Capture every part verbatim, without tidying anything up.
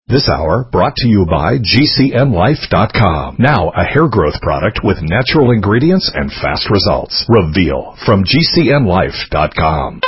This hour brought to you by G C N Life dot com. Now a hair growth product with natural ingredients and fast results. Reveal from G C N Life dot com.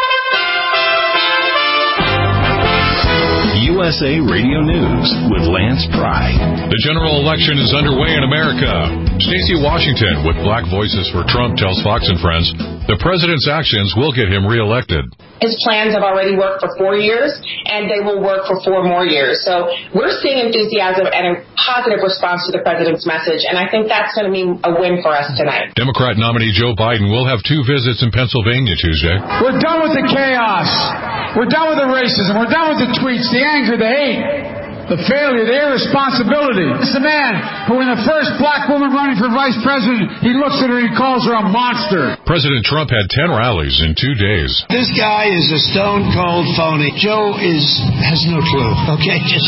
U S A Radio News with Lance Pry. The general election is underway in America. Stacey Washington with Black Voices for Trump tells Fox and Friends the president's actions will get him reelected. His plans have already worked for four years, and they will work for four more years. So we're seeing enthusiasm and a positive response to the president's message, and I think that's going to mean a win for us tonight. Democrat nominee Joe Biden will have two visits in Pennsylvania Tuesday. We're done with the chaos. We're done with the racism. We're done with the tweets, the anger, the hate, the failure, the irresponsibility. This is a man who, when the first black woman running for vice president, he looks at her and he calls her a monster. President Trump had ten rallies in two days. This guy is a stone-cold phony. Joe is has no clue, okay? Just...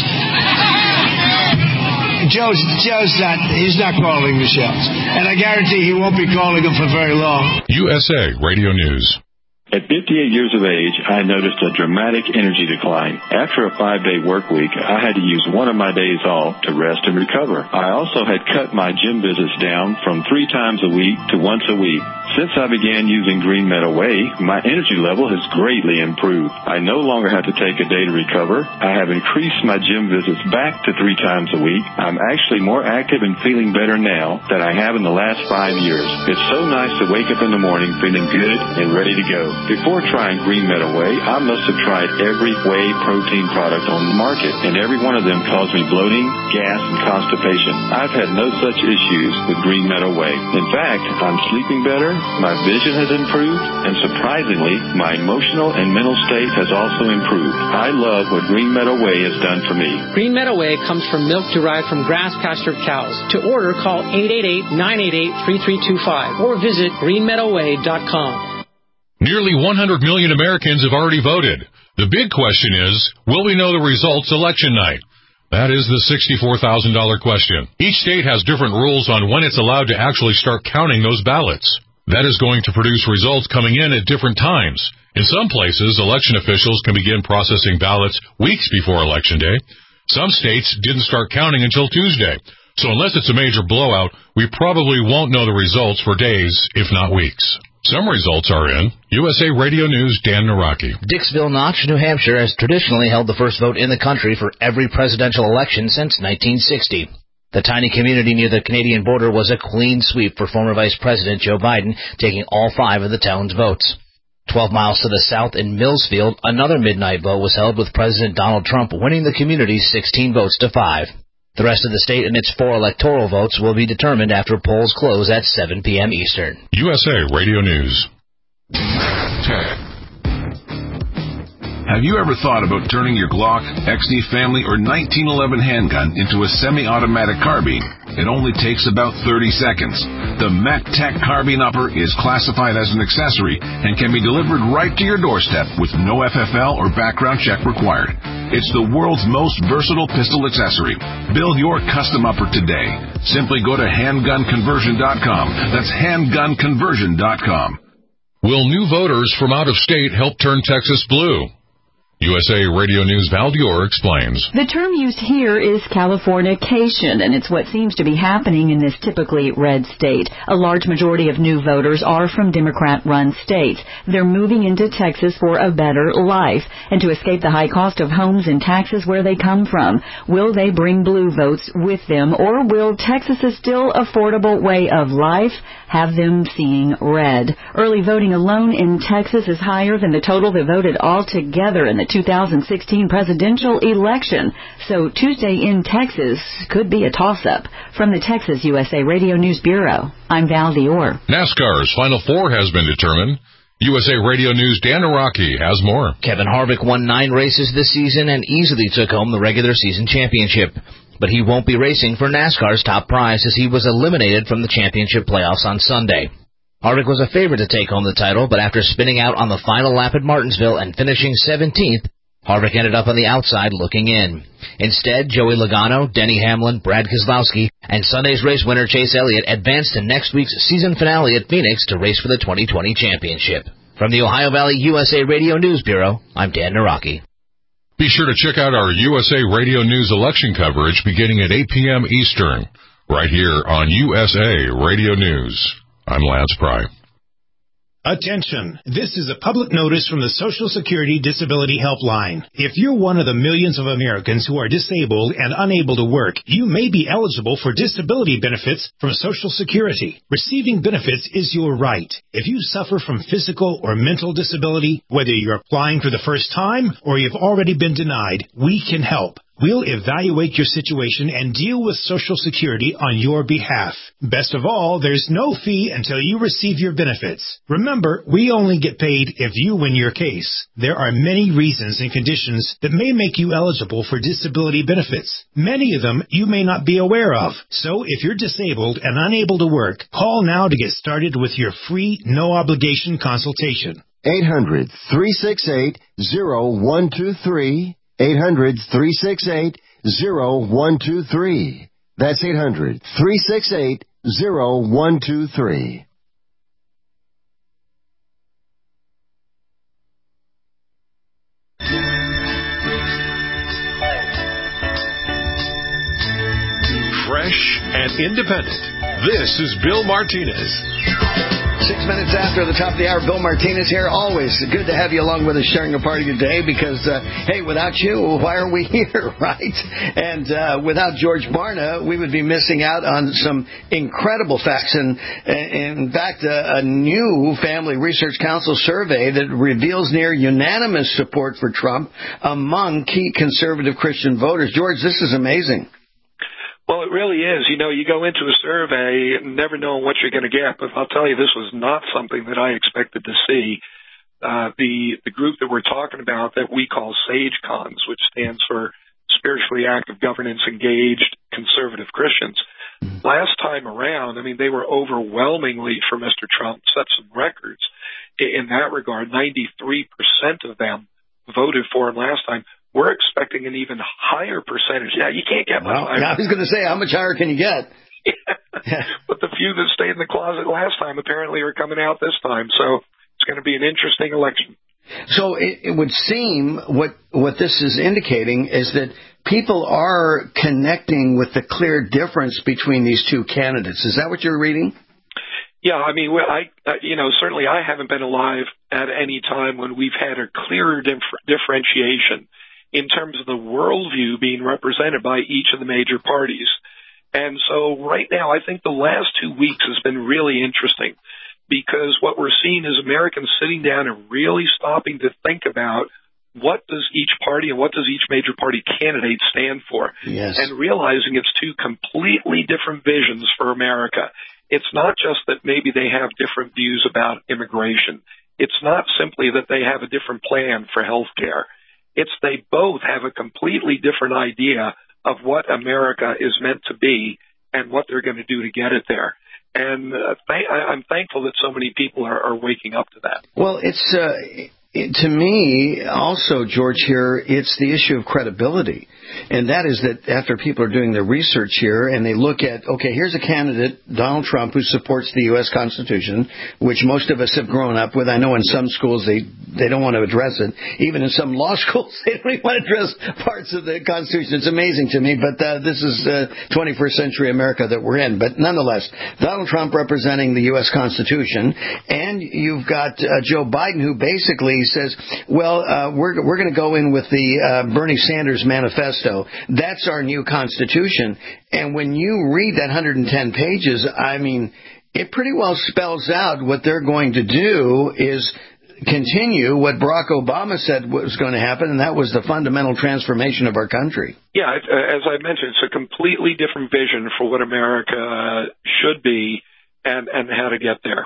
Joe's, Joe's not, he's not calling the shots. And I guarantee he won't be calling them for very long. U S A Radio News. At fifty-eight years of age, I noticed a dramatic energy decline. After a five-day work week, I had to use one of my days off to rest and recover. I also had cut my gym visits down from three times a week to once a week. Since I began using Green Meadow Whey, my energy level has greatly improved. I no longer have to take a day to recover. I have increased my gym visits back to three times a week. I'm actually more active and feeling better now than I have in the last five years. It's so nice to wake up in the morning feeling good and ready to go. Before trying Green Meadow Whey, I must have tried every whey protein product on the market, and every one of them caused me bloating, gas, and constipation. I've had no such issues with Green Meadow Whey. In fact, I'm sleeping better, my vision has improved, and surprisingly, my emotional and mental state has also improved. I love what Green Meadow Whey has done for me. Green Meadow Whey comes from milk derived from grass-pastured cows. To order, call eight eight eight, nine eight eight, three three two five or visit green meadow whey dot com. Nearly one hundred million Americans have already voted. The big question is, will we know the results election night? That is the sixty-four thousand dollars question. Each state has different rules on when it's allowed to actually start counting those ballots. That is going to produce results coming in at different times. In some places, election officials can begin processing ballots weeks before Election Day. Some states didn't start counting until Tuesday. So unless it's a major blowout, we probably won't know the results for days, if not weeks. Some results are in. U S A Radio News, Dan Naraki. Dixville Notch, New Hampshire, has traditionally held the first vote in the country for every presidential election since nineteen sixty. The tiny community near the Canadian border was a clean sweep for former Vice President Joe Biden, taking all five of the town's votes. Twelve miles to the south in Millsfield, another midnight vote was held with President Donald Trump winning the community sixteen votes to five. The rest of the state and its four electoral votes will be determined after polls close at seven p.m. Eastern. U S A Radio News. Have you ever thought about turning your Glock, X D Family, or nineteen eleven handgun into a semi-automatic carbine? It only takes about thirty seconds. The MacTac Carbine Upper is classified as an accessory and can be delivered right to your doorstep with no F F L or background check required. It's the world's most versatile pistol accessory. Build your custom upper today. Simply go to handgun conversion dot com. That's handgun conversion dot com. Will new voters from out of state help turn Texas blue? U S A Radio News' Val Dior explains. The term used here is Californication, and it's what seems to be happening in this typically red state. A large majority of new voters are from Democrat-run states. They're moving into Texas for a better life and to escape the high cost of homes and taxes where they come from. Will they bring blue votes with them, or will Texas's still affordable way of life have them seeing red? Early voting alone in Texas is higher than the total that voted altogether in the two thousand sixteen presidential election. So Tuesday in Texas could be a toss-up. From the Texas U S A Radio News Bureau, I'm Val Dior. NASCAR's Final Four has been determined. U S A Radio News' Dan Araki has more. Kevin Harvick won nine races this season and easily took home the regular season championship. But he won't be racing for NASCAR's top prize as he was eliminated from the championship playoffs on Sunday. Harvick was a favorite to take home the title, but after spinning out on the final lap at Martinsville and finishing seventeenth, Harvick ended up on the outside looking in. Instead, Joey Logano, Denny Hamlin, Brad Keselowski, and Sunday's race winner Chase Elliott advanced to next week's season finale at Phoenix to race for the twenty twenty championship. From the Ohio Valley U S A Radio News Bureau, I'm Dan Naraki. Be sure to check out our U S A Radio News election coverage beginning at eight p.m. Eastern, right here on U S A Radio News. I'm Lance Pry. Attention! This is a public notice from the Social Security Disability Helpline. If you're one of the millions of Americans who are disabled and unable to work, you may be eligible for disability benefits from Social Security. Receiving benefits is your right. If you suffer from physical or mental disability, whether you're applying for the first time or you've already been denied, we can help. We'll evaluate your situation and deal with Social Security on your behalf. Best of all, there's no fee until you receive your benefits. Remember, we only get paid if you win your case. There are many reasons and conditions that may make you eligible for disability benefits. Many of them you may not be aware of. So if you're disabled and unable to work, call now to get started with your free, no-obligation consultation. eight hundred, three six eight, zero one two three. eight hundred, three six eight, zero one two three. That's eight hundred, three six eight, zero one two three. Fresh and independent. This is Bill Martinez. Six minutes after the top of the hour, Bill Martinez here. Always good to have you along with us sharing a part of your day because, uh, hey, without you, why are we here, right? And uh, without George Barna, we would be missing out on some incredible facts. And, in fact, a, a new Family Research Council survey that reveals near unanimous support for Trump among key conservative Christian voters. George, this is amazing. Well, it really is. You know, you go into a survey never knowing what you're going to get, but I'll tell you, this was not something that I expected to see. Uh, the, the group that we're talking about that we call SageCons, which stands for Spiritually Active Governance Engaged Conservative Christians, last time around, I mean, they were overwhelmingly for Mister Trump, set some records in that regard. ninety-three percent of them voted for him last time. We're expecting an even higher percentage. Now, you can't get much well, higher. I was going to say, how much higher can you get? Yeah. But the few that stayed in the closet last time apparently are coming out this time. So it's going to be an interesting election. So it, it would seem what what this is indicating is that people are connecting with the clear difference between these two candidates. Is that what you're reading? Yeah, I mean, I, uh, you know, certainly I haven't been alive at any time when we've had a clearer dif- differentiation in terms of the worldview being represented by each of the major parties. And so right now, I think the last two weeks has been really interesting because what we're seeing is Americans sitting down and really stopping to think about what does each party and what does each major party candidate stand for? Yes. And realizing it's two completely different visions for America. It's not just that maybe they have different views about immigration. It's not simply that they have a different plan for health care. It's they both have a completely different idea of what America is meant to be and what they're going to do to get it there. And uh, th- I'm thankful that so many people are, are waking up to that. Well, it's uh, it, to me also, George, here, it's the issue of credibility. And that is that after people are doing their research here and they look at, okay, here's a candidate, Donald Trump, who supports the U S Constitution, which most of us have grown up with. I know in some schools they, they don't want to address it. Even in some law schools, they don't even want to address parts of the Constitution. It's amazing to me, but uh, this is uh, twenty-first century America that we're in. But nonetheless, Donald Trump representing the U S Constitution, and you've got uh, Joe Biden, who basically says, well, uh, we're, we're going to go in with the uh, Bernie Sanders manifesto. That's our new Constitution. And when you read that one hundred ten pages, I mean, it pretty well spells out what they're going to do is continue what Barack Obama said was going to happen, and that was the fundamental transformation of our country. Yeah, as I mentioned, it's a completely different vision for what America should be and, and how to get there.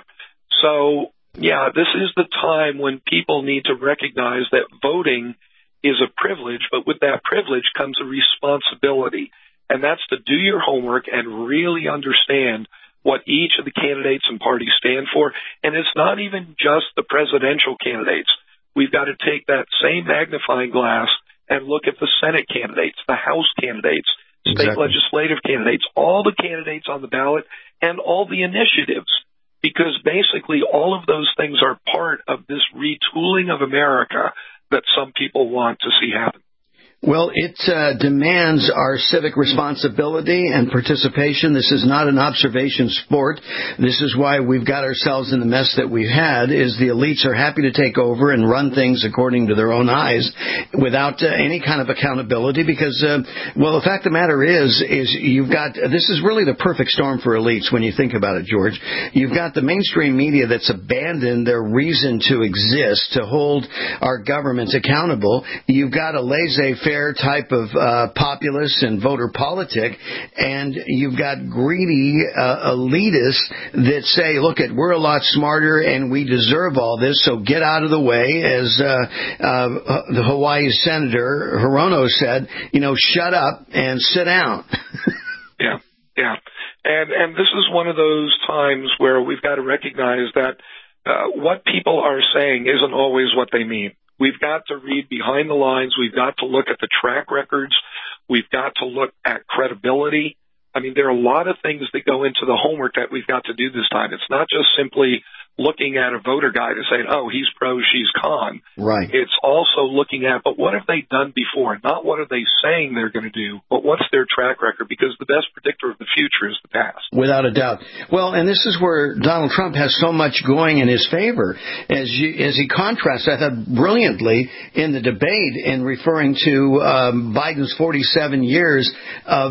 So, yeah, this is the time when people need to recognize that voting is a privilege, but with that privilege comes a responsibility, and that's to do your homework and really understand what each of the candidates and parties stand for. And it's not even just the presidential candidates. We've got to take that same magnifying glass and look at the Senate candidates, the House candidates, state exactly. legislative candidates, all the candidates on the ballot, and all the initiatives, because basically all of those things are part of this retooling of America that some people want to see happen. Well, it uh, demands our civic responsibility and participation. This is not an observation sport. This is why we've got ourselves in the mess that we've had, is the elites are happy to take over and run things according to their own eyes without uh, any kind of accountability because, uh, well, the fact of the matter is, is you've got, this is really the perfect storm for elites when you think about it, George. You've got the mainstream media that's abandoned their reason to exist, to hold our governments accountable. You've got a laissez-faire type of uh, populace and voter politic, and you've got greedy uh, elitists that say, look, at we're a lot smarter and we deserve all this, so get out of the way. As uh, uh, the Hawaii Senator Hirono said, you know, shut up and sit down. yeah, yeah. And, and this is one of those times where we've got to recognize that uh, what people are saying isn't always what they mean. We've got to read behind the lines. We've got to look at the track records. We've got to look at credibility. I mean, there are a lot of things that go into the homework that we've got to do this time. It's not just simply looking at a voter guide and saying, oh, he's pro, she's con. Right. It's also looking at, but what have they done before? Not what are they saying they're going to do, but what's their track record? Because the best predictor of the future is the past. Without a doubt. Well, and this is where Donald Trump has so much going in his favor. As you, as he contrasts, I thought, brilliantly in the debate in referring to um, Biden's forty-seven years of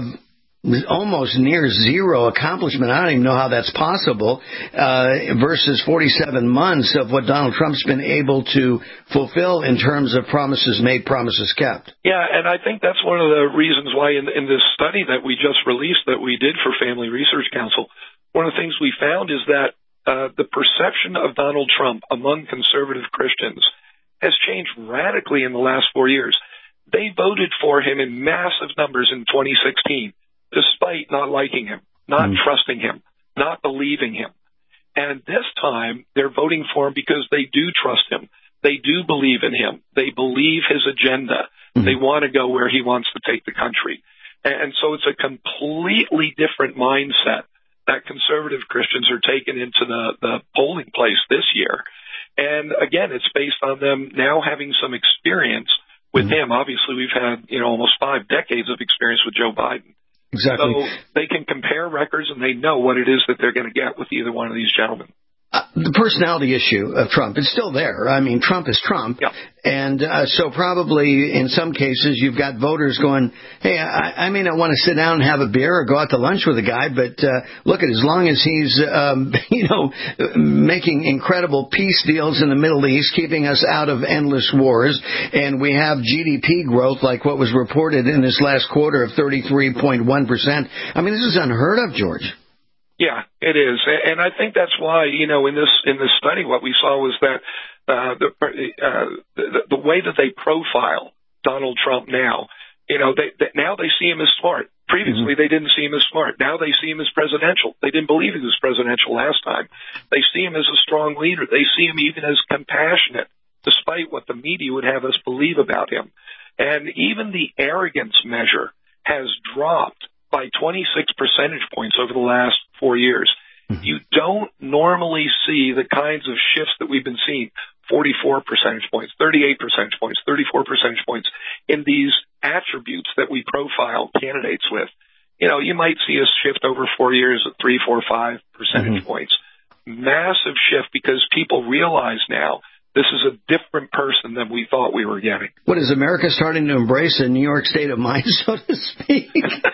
almost near zero accomplishment. I don't even know how that's possible, uh, versus forty-seven months of what Donald Trump's been able to fulfill in terms of promises made, promises kept. Yeah, and I think that's one of the reasons why in, in this study that we just released that we did for Family Research Council, one of the things we found is that uh, the perception of Donald Trump among conservative Christians has changed radically in the last four years. They voted for him in massive numbers in twenty sixteen. Despite not liking him, not mm. trusting him, not believing him. And this time, they're voting for him because they do trust him. They do believe in him. They believe his agenda. Mm. They want to go where he wants to take the country. And so it's a completely different mindset that conservative Christians are taking into the, the polling place this year. And again, it's based on them now having some experience with mm. him. Obviously, we've had, you know, almost five decades of experience with Joe Biden. Exactly. So they can compare records and they know what it is that they're going to get with either one of these gentlemen. Uh, the personality issue of Trump is still there. I mean, Trump is Trump. Yeah. And uh, so probably in some cases you've got voters going, hey, I, I may not want to sit down and have a beer or go out to lunch with a guy, but uh, look at as long as he's, um, you know, making incredible peace deals in the Middle East, keeping us out of endless wars, and we have G D P growth like what was reported in this last quarter of thirty-three point one percent. I mean, this is unheard of, George. Yeah, it is, and I think that's why, you know, in this in this study, what we saw was that uh, the, uh, the the way that they profile Donald Trump now, you know, they, they now they see him as smart. Previously, mm-hmm. they didn't see him as smart. Now they see him as presidential. They didn't believe he was presidential last time. They see him as a strong leader. They see him even as compassionate, despite what the media would have us believe about him. And even the arrogance measure has dropped by twenty-six percentage points over the last four years. Mm-hmm. You don't normally see the kinds of shifts that we've been seeing, forty-four percentage points, thirty-eight percentage points, thirty-four percentage points in these attributes that we profile candidates with. You know, you might see a shift over four years at three, four, five percentage mm-hmm. points. Massive shift because people realize now this is a different person than we thought we were getting. What, is America starting to embrace a New York state of mind, so to speak?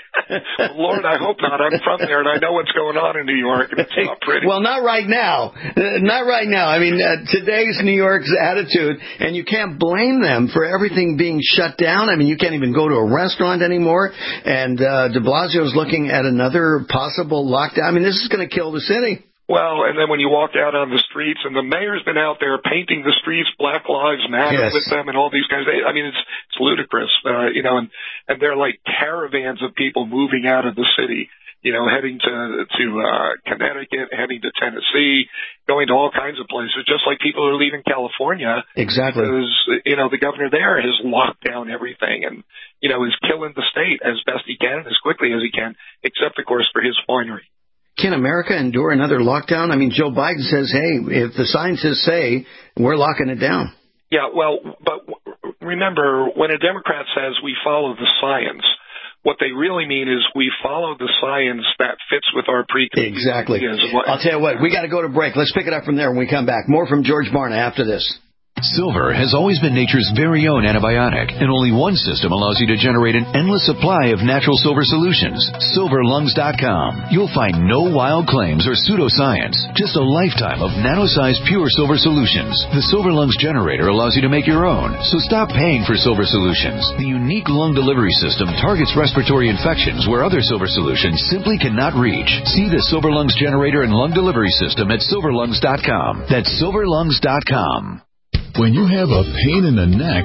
Lord, I hope not. I'm from there, and I know what's going on in New York, and it's not pretty. Well, not right now. Uh, not right now. I mean, uh, today's New York's attitude, and you can't blame them for everything being shut down. I mean, you can't even go to a restaurant anymore, and uh, de Blasio's looking at another possible lockdown. I mean, this is going to kill the city. Well, and then when you walk out on the streets, and the mayor's been out there painting the streets Black Lives Matter yes. with them and all these guys, they, I mean, it's it's ludicrous, uh, you know, and, and they're like caravans of people moving out of the city, you know, heading to to uh, Connecticut, heading to Tennessee, going to all kinds of places, just like people are leaving California. Exactly. Because, you know, the governor there has locked down everything and, you know, is killing the state as best he can and as quickly as he can, except, of course, for his winery. Can America endure another lockdown? I mean, Joe Biden says, hey, if the scientists say we're locking it down. Yeah, well, but remember, when a Democrat says we follow the science, what they really mean is we follow the science that fits with our preconceived exactly. ideas. I'll tell you what, we got to go to break. Let's pick it up from there when we come back. More from George Barna after this. Silver has always been nature's very own antibiotic, and only one system allows you to generate an endless supply of natural silver solutions. silver lungs dot com. You'll find no wild claims or pseudoscience, just a lifetime of nano-sized pure silver solutions. The Silver Lungs generator allows you to make your own, so stop paying for silver solutions. The unique lung delivery system targets respiratory infections where other silver solutions simply cannot reach. See the Silver Lungs generator and lung delivery system at silver lungs dot com. That's silver lungs dot com. When you have a pain in the neck,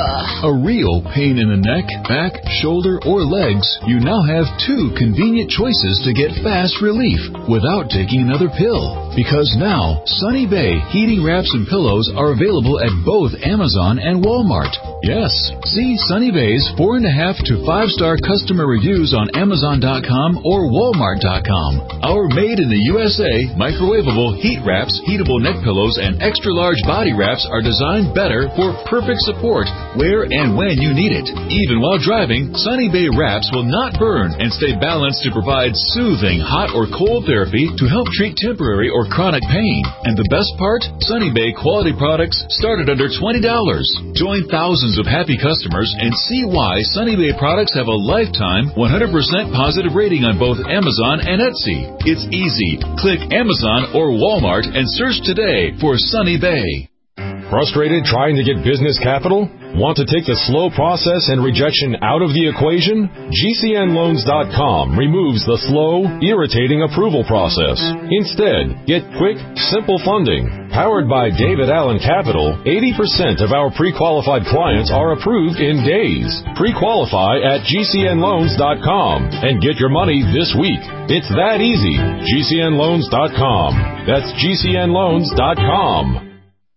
a real pain in the neck, back, shoulder, or legs, you now have two convenient choices to get fast relief without taking another pill. Because now, Sunny Bay heating wraps and pillows are available at both Amazon and Walmart. Yes, see Sunny Bay's four and a half to five star customer reviews on Amazon dot com or Walmart dot com. Our made in the U S A microwavable heat wraps, heatable neck pillows, and extra large body wraps are designed better for perfect support where and when you need it. Even while driving, Sunny Bay wraps will not burn and stay balanced to provide soothing hot or cold therapy to help treat temporary or chronic pain. And the best part? Sunny Bay quality products start at under twenty dollars. Join thousands of happy customers and see why Sunny Bay products have a lifetime one hundred percent positive rating on both Amazon and Etsy. It's easy. Click Amazon or Walmart and search today for Sunny Bay. Frustrated trying to get business capital? Want to take the slow process and rejection out of the equation? G C N loans dot com removes the slow, irritating approval process. Instead, get quick, simple funding. Powered by David Allen Capital, eighty percent of our pre-qualified clients are approved in days. Pre-qualify at G C N loans dot com and get your money this week. It's that easy. G C N loans dot com. That's G C N loans dot com.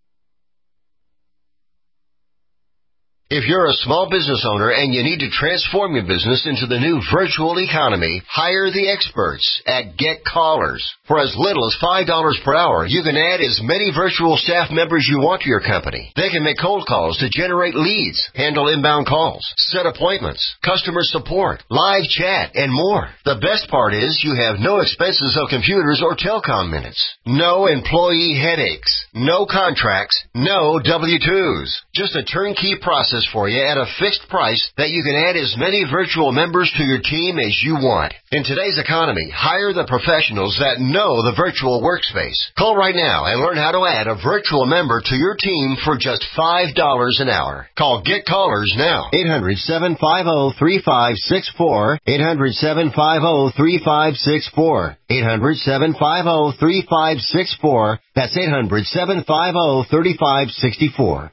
If you're a small business owner and you need to transform your business into the new virtual economy, hire the experts at Get Callers. For as little as five dollars per hour, you can add as many virtual staff members you want to your company. They can make cold calls to generate leads, handle inbound calls, set appointments, customer support, live chat, and more. The best part is you have no expenses of computers or telecom minutes. No employee headaches. No contracts. No W two's. Just a turnkey process for you at a fixed price that you can add as many virtual members to your team as you want. In today's economy, hire the professionals that know the virtual workspace. Call right now and learn how to add a virtual member to your team for just five dollars an hour. Call Get Callers now. eight hundred, seven five zero, three five six four. eight hundred, seven five zero, three five six four. eight hundred, seven five zero, three five six four. That's eight hundred, seven five zero, three five six four.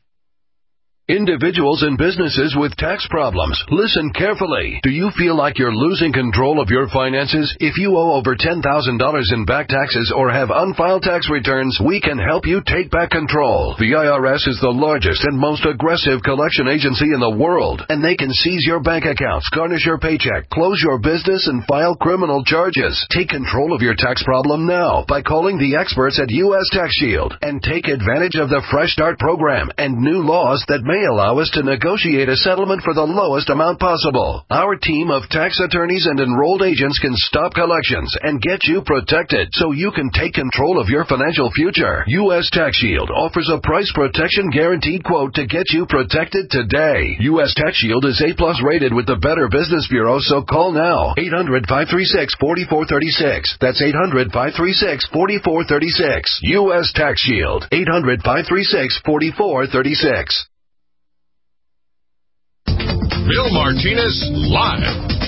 Individuals and businesses with tax problems, listen carefully. Do you feel like you're losing control of your finances? If you owe over ten thousand dollars in back taxes or have unfiled tax returns, we can help you take back control. The I R S is the largest and most aggressive collection agency in the world, and they can seize your bank accounts, garnish your paycheck, close your business, and file criminal charges. Take control of your tax problem now by calling the experts at U S Tax Shield and take advantage of the Fresh Start program and new laws that may allow us to negotiate a settlement for the lowest amount possible. Our team of tax attorneys and enrolled agents can stop collections and get you protected so you can take control of your financial future. U S Tax Shield offers a price protection guaranteed quote to get you protected today. U S Tax Shield is A plus rated with the Better Business Bureau, so call now. eight hundred, five three six, four four three six. That's eight hundred, five three six, four four three six. U S Tax Shield. eight hundred, five three six, four four three six. Bill Martinez live.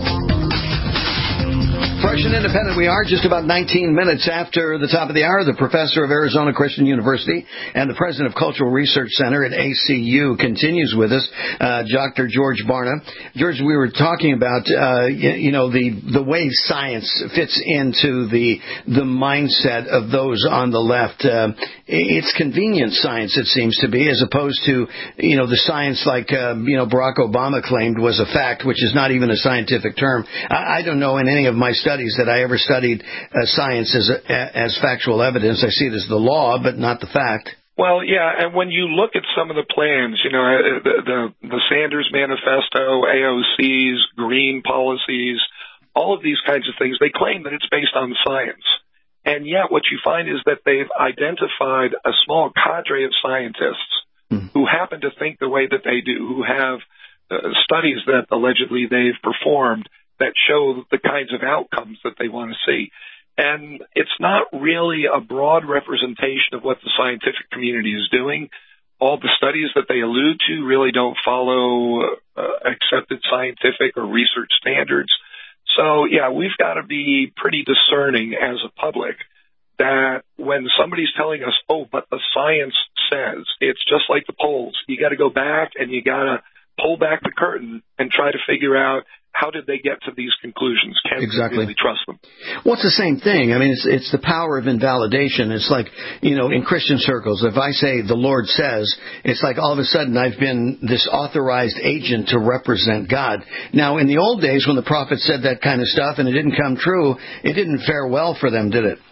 Fresh and independent we are, just about nineteen minutes after the top of the hour. The professor of Arizona Christian University and the president of Cultural Research Center at A C U continues with us, uh, Doctor George Barna. George, we were talking about, uh, you, you know, the, the way science fits into the, the mindset of those on the left. Uh, it's convenient science, it seems to be, as opposed to, you know, the science like, uh, you know, Barack Obama claimed was a fact, which is not even a scientific term. I, I don't know in any of my studies that I ever studied uh, science as a, as factual evidence. I see it as the law, but not the fact. Well, yeah, and when you look at some of the plans, you know, the the, the Sanders Manifesto, A O Cs, green policies, all of these kinds of things, they claim that it's based on science. And yet what you find is that they've identified a small cadre of scientists mm. who happen to think the way that they do, who have uh, studies that allegedly they've performed that show the kinds of outcomes that they want to see. And it's not really a broad representation of what the scientific community is doing. All the studies that they allude to really don't follow uh, accepted scientific or research standards. So, yeah, we've got to be pretty discerning as a public that when somebody's telling us, oh, but the science says, it's just like the polls. You got to go back and you got to pull back the curtain and try to figure out how did they get to these conclusions? Can exactly. we really trust them? Well, it's the same thing. I mean, it's, it's the power of invalidation. It's like, you know, in Christian circles, if I say the Lord says, it's like all of a sudden I've been this authorized agent to represent God. Now, in the old days when the prophet said that kind of stuff and it didn't come true, it didn't fare well for them, did it?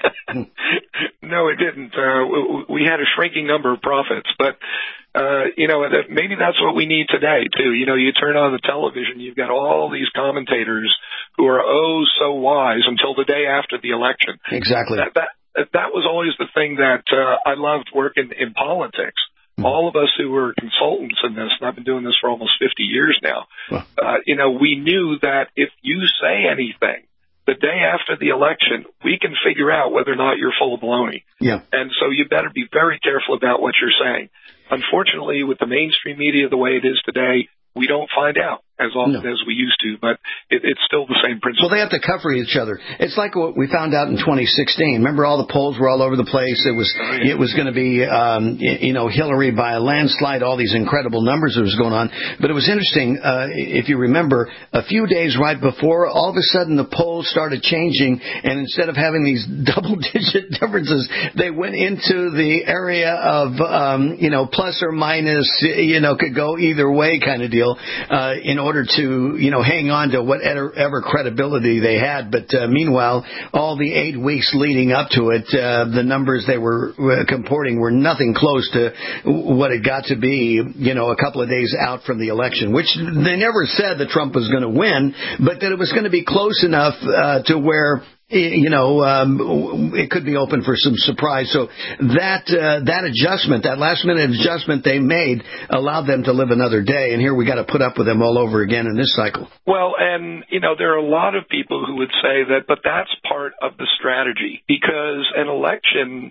No, it didn't. Uh, we had a shrinking number of prophets, but Uh, you know, that maybe that's what we need today, too. You know, you turn on the television, you've got all these commentators who are oh so wise until the day after the election. Exactly. That that, that was always the thing that uh, I loved working in politics. Mm-hmm. All of us who were consultants in this, and I've been doing this for almost fifty years now, well. uh, you know, we knew that if you say anything the day after the election, we can figure out whether or not you're full of baloney. Yeah. And so you better be very careful about what you're saying. Unfortunately, with the mainstream media the way it is today, we don't find out as often no. as we used to, but it, it's still the same principle. Well, they have to cover each other. It's like what we found out in twenty sixteen. Remember, all the polls were all over the place. It was oh, yeah. it was going to be, um, you know, Hillary by a landslide, all these incredible numbers that was going on. But it was interesting, uh, if you remember, a few days right before, all of a sudden the polls started changing, and instead of having these double-digit differences, they went into the area of, um, you know, plus or minus, you know, could go either way kind of deal, uh, in order to, you know, hang on to whatever credibility they had. But uh, meanwhile, all the eight weeks leading up to it, uh, the numbers they were uh, comporting were nothing close to what it got to be, you know, a couple of days out from the election, which they never said that Trump was going to win, but that it was going to be close enough uh, to where, you know, um, it could be open for some surprise. So that uh, that adjustment, that last minute adjustment they made, allowed them to live another day. And here we got to put up with them all over again in this cycle. Well, and you know, there are a lot of people who would say that, but that's part of the strategy, because an election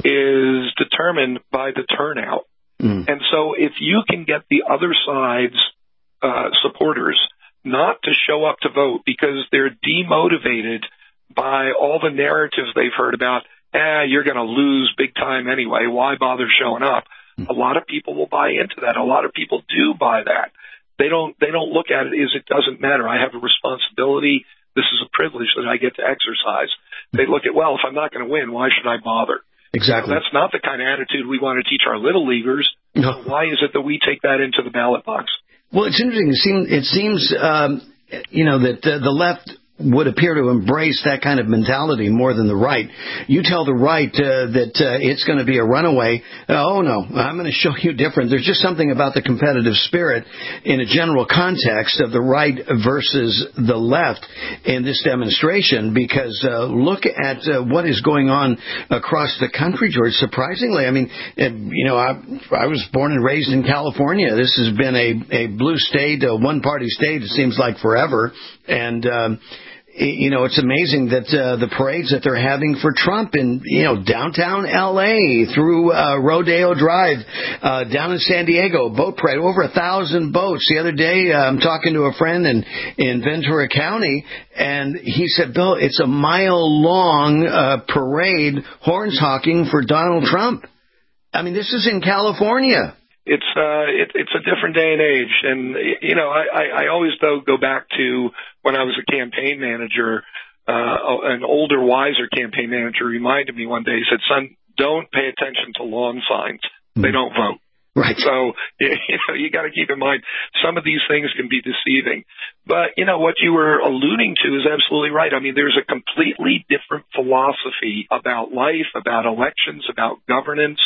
is determined by the turnout. Mm. And so if you can get the other side's uh, supporters not to show up to vote because they're demotivated by all the narratives they've heard about, eh, you're going to lose big time anyway, why bother showing up? A lot of people will buy into that. A lot of people do buy that. They don't, they don't look at it as it doesn't matter. I have a responsibility. This is a privilege that I get to exercise. They look at, well, if I'm not going to win, why should I bother? Exactly. So that's not the kind of attitude we want to teach our little leaguers. No. Why is it that we take that into the ballot box? Well, it's interesting. It seems, it seems um, you know, that uh, the left would appear to embrace that kind of mentality more than the right. You tell the right uh, that uh, it's going to be a runaway. Uh, oh, no, I'm going to show you different. There's just something about the competitive spirit in a general context of the right versus the left in this demonstration, because uh, look at uh, what is going on across the country, George. Surprisingly, I mean, uh, you know, I, I was born and raised in California. This has been a, a blue state, a one-party state, it seems like forever. And, um, you know, it's amazing that uh, the parades that they're having for Trump in, you know, downtown L A, through uh, Rodeo Drive, uh, down in San Diego, boat parade, over a thousand boats. The other day, uh, I'm talking to a friend in, in Ventura County, and he said, Bill, it's a mile-long uh, parade, horns honking for Donald Trump. I mean, this is in California. It's uh, it, it's a different day and age, and you know, I, I, I always though go back to when I was a campaign manager. Uh, an older, wiser campaign manager reminded me one day. He said, "Son, don't pay attention to lawn signs; they don't vote." Right. So you know, you got to keep in mind some of these things can be deceiving. But you know what you were alluding to is absolutely right. I mean, there's a completely different philosophy about life, about elections, about governance.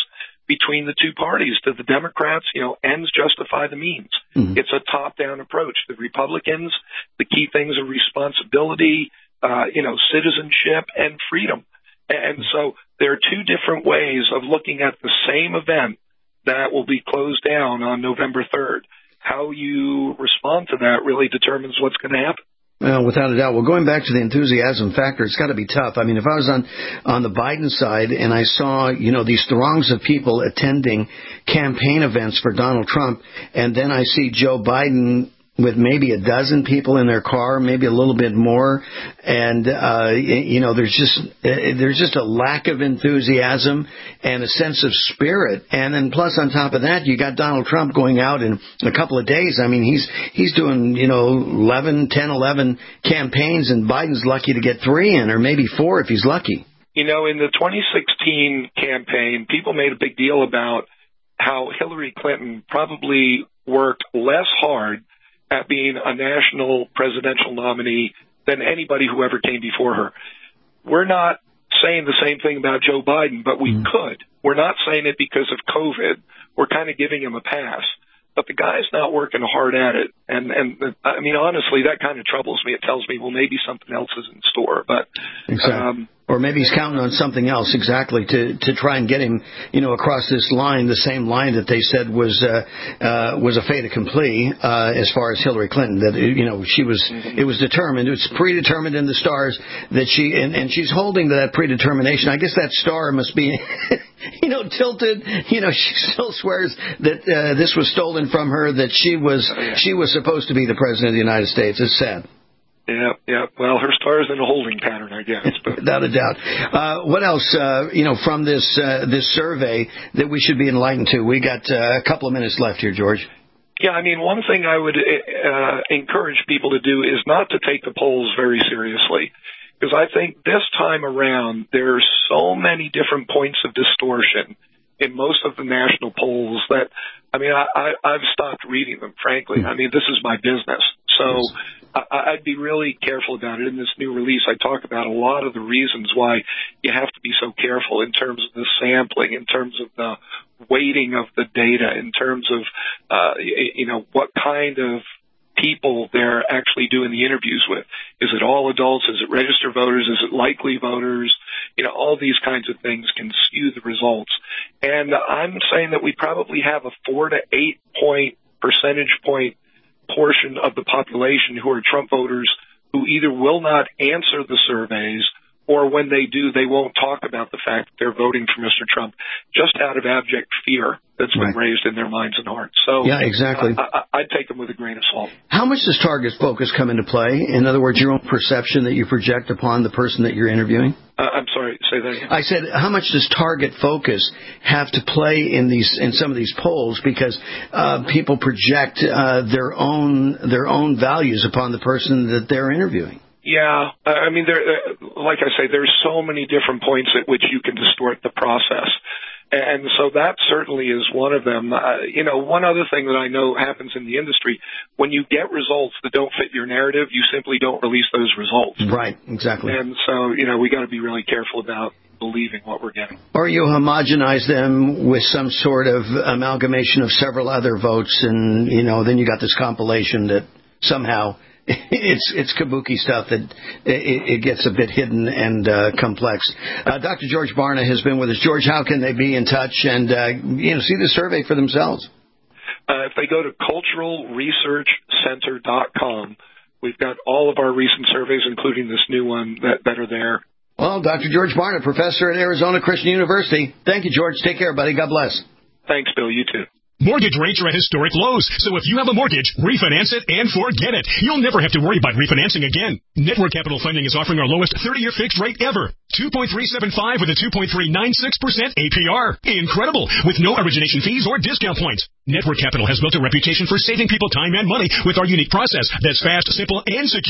between the two parties. To the Democrats, you know, ends justify the means. Mm-hmm. It's a top-down approach. The Republicans, the key things are responsibility, uh, you know, citizenship and freedom. And so there are two different ways of looking at the same event that will be closed down on November third. How you respond to that really determines what's going to happen. Well, without a doubt. Well, going back to the enthusiasm factor, it's got to be tough. I mean, if I was on on the Biden side and I saw, you know, these throngs of people attending campaign events for Donald Trump, and then I see Joe Biden with maybe a dozen people in their car, maybe a little bit more, and uh, you know, there's just there's just a lack of enthusiasm and a sense of spirit. And then plus on top of that, you got Donald Trump going out in a couple of days. I mean, he's he's doing, you know, eleven, ten, eleven campaigns, and Biden's lucky to get three in, or maybe four if he's lucky. You know, in the twenty sixteen campaign, people made a big deal about how Hillary Clinton probably worked less hard at being a national presidential nominee than anybody who ever came before her. We're not saying the same thing about Joe Biden, but we mm. could. We're not saying it because of COVID. We're kind of giving him a pass. But the guy's not working hard at it. And, and I mean, honestly, that kind of troubles me. It tells me, well, maybe something else is in store. But exactly. um, Or maybe he's counting on something else, exactly, to, to try and get him, you know, across this line, the same line that they said was uh, uh, was a fait accompli uh, as far as Hillary Clinton. That, you know, she was, mm-hmm. it was determined, it's predetermined in the stars that she, and, and she's holding to that predetermination. I guess that star must be, you know, tilted. You know, she still swears that uh, this was stolen from her, that she was oh, yeah. she was supposed to be the president of the United States. It's sad. Yeah, yeah. Well, her star is in a holding pattern, I guess. But. Without a doubt. Uh, what else, uh, you know, from this uh, this survey that we should be enlightened to? We got uh, a couple of minutes left here, George. Yeah, I mean, one thing I would uh, encourage people to do is not to take the polls very seriously, because I think this time around there's so many different points of distortion in most of the national polls that, I mean, I, I, I've stopped reading them, frankly. I mean, this is my business. So I, I'd be really careful about it. In this new release, I talk about a lot of the reasons why you have to be so careful in terms of the sampling, in terms of the weighting of the data, in terms of, uh, you know, what kind of people they're actually doing the interviews with. Is it all adults? Is it registered voters? Is it likely voters? You know, all these kinds of things can skew the results. And I'm saying that we probably have a four to eight point percentage point portion of the population who are Trump voters who either will not answer the surveys, or when they do, they won't talk about the fact that they're voting for Mister Trump, just out of abject fear that's been right. raised in their minds and hearts. So yeah, exactly. I, I, I'd take them with a grain of salt. How much does target focus come into play? In other words, your own perception that you project upon the person that you're interviewing? Uh, I'm sorry, say that again. I said, how much does target focus have to play in these in some of these polls? Because uh, people project uh, their own their own values upon the person that they're interviewing. Yeah, I mean, there, like I say, there's so many different points at which you can distort the process. And so that certainly is one of them. Uh, you know, one other thing that I know happens in the industry, when you get results that don't fit your narrative, you simply don't release those results. Right, exactly. And so, you know, we got to be really careful about believing what we're getting. Or you homogenize them with some sort of amalgamation of several other votes, and, you know, then you got this compilation that somehow it's it's kabuki stuff that it, it gets a bit hidden and uh, complex. Uh, Doctor George Barna has been with us. George, how can they be in touch and uh, you know see the survey for themselves? Uh, if they go to cultural research center dot com, we've got all of our recent surveys, including this new one, that, that are there. Well, Doctor George Barna, professor at Arizona Christian University. Thank you, George. Take care, buddy. God bless. Thanks, Bill. You too. Mortgage rates are at historic lows, so if you have a mortgage, refinance it and forget it. You'll never have to worry about refinancing again. Network Capital Funding is offering our lowest thirty-year fixed rate ever. two point three seven five with a two point three nine six percent A P R. Incredible! With no origination fees or discount points. Network Capital has built a reputation for saving people time and money with our unique process that's fast, simple, and secure.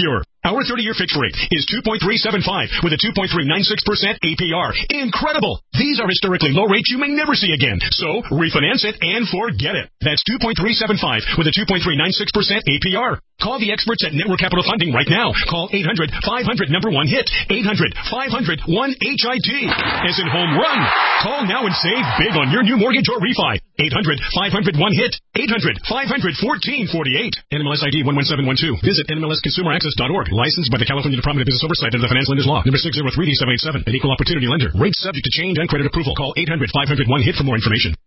Our thirty-year fixed rate is two point three seven five with a two point three nine six percent A P R. Incredible! These are historically low rates you may never see again. So, refinance it and forget it. That's two point three seven five with a two point three nine six percent A P R. Call the experts at Network Capital Funding right now. Call eight hundred five hundred number one hit. eight hundred five hundred one H I T. As in home run. Call now and save big on your new mortgage or refi. eight hundred five hundred one hit. eight hundred five hundred fourteen forty-eight. N M L S I D one one seven one two. Visit N M L S consumer access dot org. Licensed by the California Department of Business Oversight under the Financial Lenders Law. Number six zero three D seven eight seven. An equal opportunity lender. Rates subject to change and credit approval. Call eight hundred five hundred one hit for more information.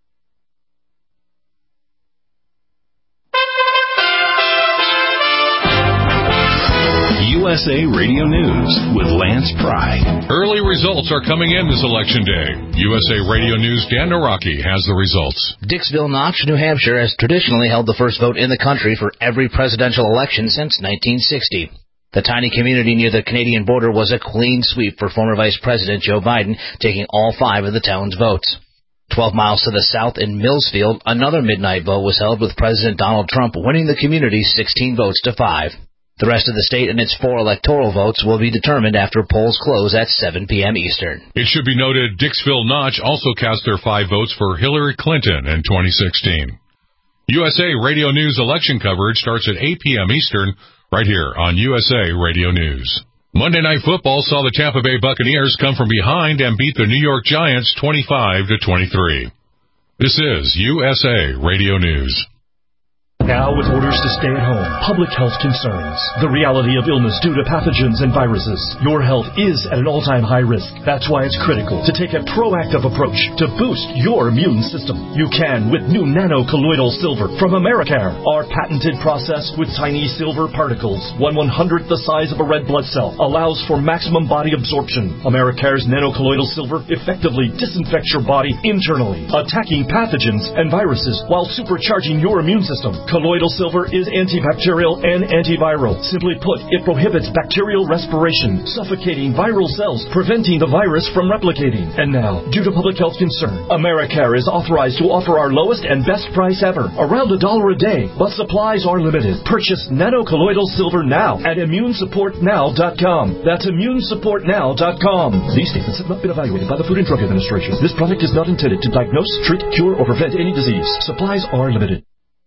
U S A Radio News with Lance Pry. Early results are coming in this election day. U S A Radio News' Dan Naraki has the results. Dixville Notch, New Hampshire, has traditionally held the first vote in the country for every presidential election since nineteen sixty. The tiny community near the Canadian border was a clean sweep for former Vice President Joe Biden, taking all five of the town's votes. Twelve miles to the south in Millsfield, another midnight vote was held with President Donald Trump winning the community sixteen votes to five. The rest of the state and its four electoral votes will be determined after polls close at seven p.m. Eastern. It should be noted Dixville Notch also cast their five votes for Hillary Clinton in twenty sixteen. U S A Radio News election coverage starts at eight p.m. Eastern right here on U S A Radio News. Monday Night Football saw the Tampa Bay Buccaneers come from behind and beat the New York Giants twenty-five to twenty-three. This is U S A Radio News. Now with orders to stay at home, public health concerns, the reality of illness due to pathogens and viruses. Your health is at an all-time high risk. That's why it's critical to take a proactive approach to boost your immune system. You can with new nano-colloidal silver from Americare. Our patented process with tiny silver particles, one one-hundredth the size of a red blood cell, allows for maximum body absorption. Americare's nano-colloidal silver effectively disinfects your body internally, attacking pathogens and viruses while supercharging your immune system. Colloidal silver is antibacterial and antiviral. Simply put, it prohibits bacterial respiration, suffocating viral cells, preventing the virus from replicating. And now, due to public health concern, Americare is authorized to offer our lowest and best price ever, around a dollar a day, but supplies are limited. Purchase nano-colloidal silver now at immune support now dot com. That's immune support now dot com. These statements have not been evaluated by the Food and Drug Administration. This product is not intended to diagnose, treat, cure, or prevent any disease. Supplies are limited.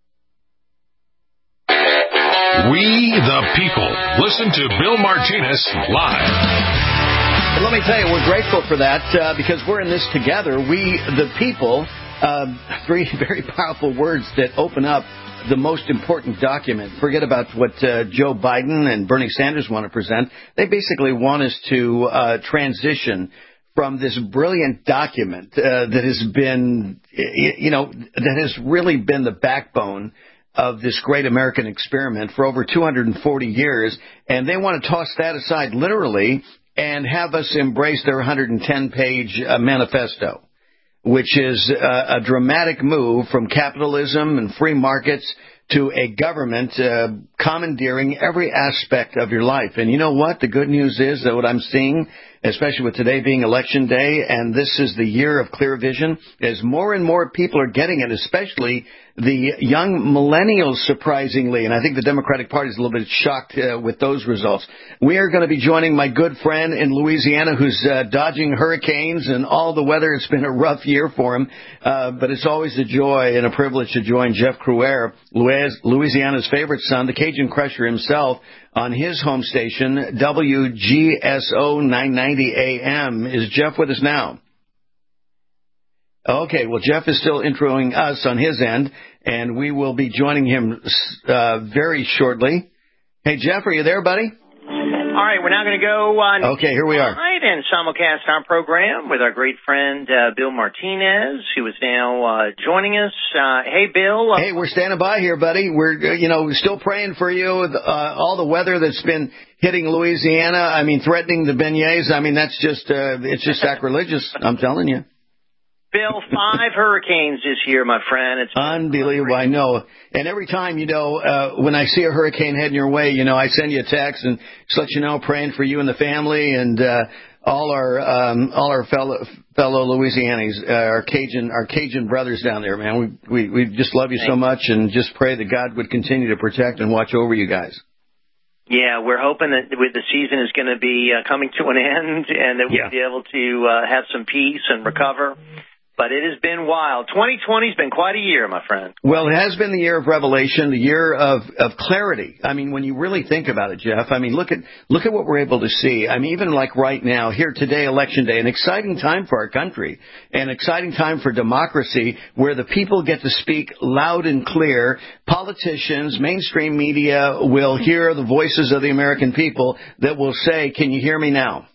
We the people. Listen to Bill Martinez live. But let me tell you, we're grateful for that uh, because we're in this together. We the people, uh, three very powerful words that open up the most important document. Forget about what uh, Joe Biden and Bernie Sanders want to present. They basically want us to uh, transition from this brilliant document uh, that has been, you know, that has really been the backbone of this great American experiment for over two hundred forty years, and they want to toss that aside literally and have us embrace their one hundred ten page uh, manifesto, which is uh, a dramatic move from capitalism and free markets to a government uh, commandeering every aspect of your life. And you know what? The good news is that what I'm seeing, especially with today being election day, and this is the year of clear vision, is more and more people are getting it, especially the young millennials, surprisingly, and I think the Democratic Party is a little bit shocked uh, with those results. We are going to be joining my good friend in Louisiana who's uh, dodging hurricanes and all the weather. It's been a rough year for him, uh, but it's always a joy and a privilege to join Jeff Crouere, Louisiana's favorite son, the Cajun Crusher himself, on his home station, W G S O nine ninety A M. Is Jeff with us now? Okay, well, Jeff is still introing us on his end, and we will be joining him uh, very shortly. Hey, Jeff, are you there, buddy? All right, we're now going to go on. Okay, here we are. All right, and simulcast our program with our great friend uh, Bill Martinez, who is now uh, joining us. Uh, hey, Bill. Uh, hey, we're standing by here, buddy. We're, you know, still praying for you. Uh, all the weather that's been hitting Louisiana, I mean, threatening the beignets. I mean, that's just, uh, it's just sacrilegious. I'm telling you. Bill, five hurricanes this year, my friend. It's unbelievable. I know. And every time, you know, uh, when I see a hurricane heading your way, you know, I send you a text and just let you know, praying for you and the family and uh, all our um, all our fellow fellow Louisianans, uh, our Cajun our Cajun brothers down there, man. We we, we just love you so much and just pray that God would continue to protect and watch over you guys. Yeah, we're hoping that the season is going to be uh, coming to an end and that we'll yeah. be able to uh, have some peace and recover. But it has been wild. twenty twenty has been quite a year, my friend. Well, it has been the year of revelation, the year of, of clarity. I mean, when you really think about it, Jeff, I mean, look at look at what we're able to see. I mean, even like right now, here today, Election Day, an exciting time for our country, an exciting time for democracy, where the people get to speak loud and clear. Politicians, mainstream media will hear the voices of the American people that will say, can you hear me now?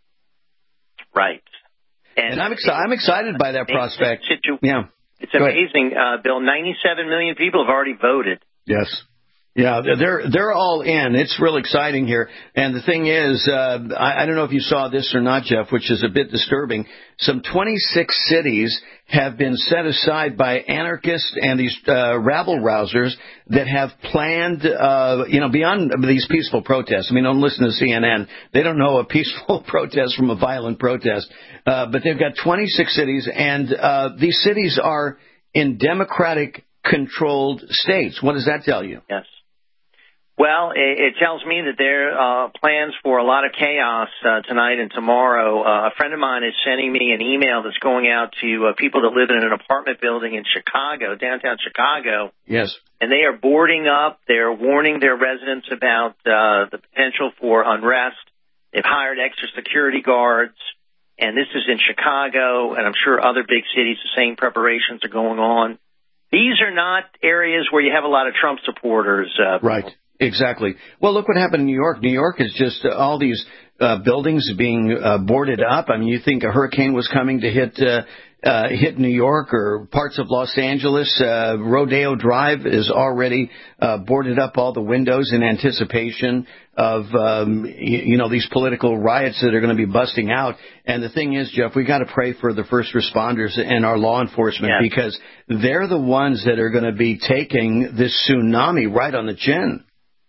Right. And, and I'm, exci- I'm excited by that prospect. Situ- yeah. It's amazing, uh, Bill. ninety-seven million people have already voted. Yes. Yeah, they're they're all in. It's real exciting here. And the thing is, uh, I, I don't know if you saw this or not, Jeff, which is a bit disturbing. Some twenty-six cities have been set aside by anarchists and these uh, rabble-rousers that have planned, uh, you know, beyond these peaceful protests. I mean, don't listen to C N N. They don't know a peaceful protest from a violent protest. Uh, but they've got twenty-six cities, and uh, these cities are in Democratic-controlled states. What does that tell you? Yes. Well, it, it tells me that there are uh, plans for a lot of chaos uh, tonight and tomorrow. Uh, a friend of mine is sending me an email that's going out to uh, people that live in an apartment building in Chicago, downtown Chicago. Yes. And they are boarding up. They're warning their residents about uh, the potential for unrest. They've hired extra security guards. And this is in Chicago, and I'm sure other big cities, the same preparations are going on. These are not areas where you have a lot of Trump supporters. Uh, right. Exactly. Well, look what happened in New York. New York is just uh, all these uh, buildings being uh, boarded up. I mean, you think a hurricane was coming to hit uh, uh, hit New York or parts of Los Angeles. Uh, Rodeo Drive is already uh, boarded up, all the windows in anticipation of, um, you, you know, these political riots that are going to be busting out. And the thing is, Jeff, we got to pray for the first responders and our law enforcement yes. because they're the ones that are going to be taking this tsunami right on the chin.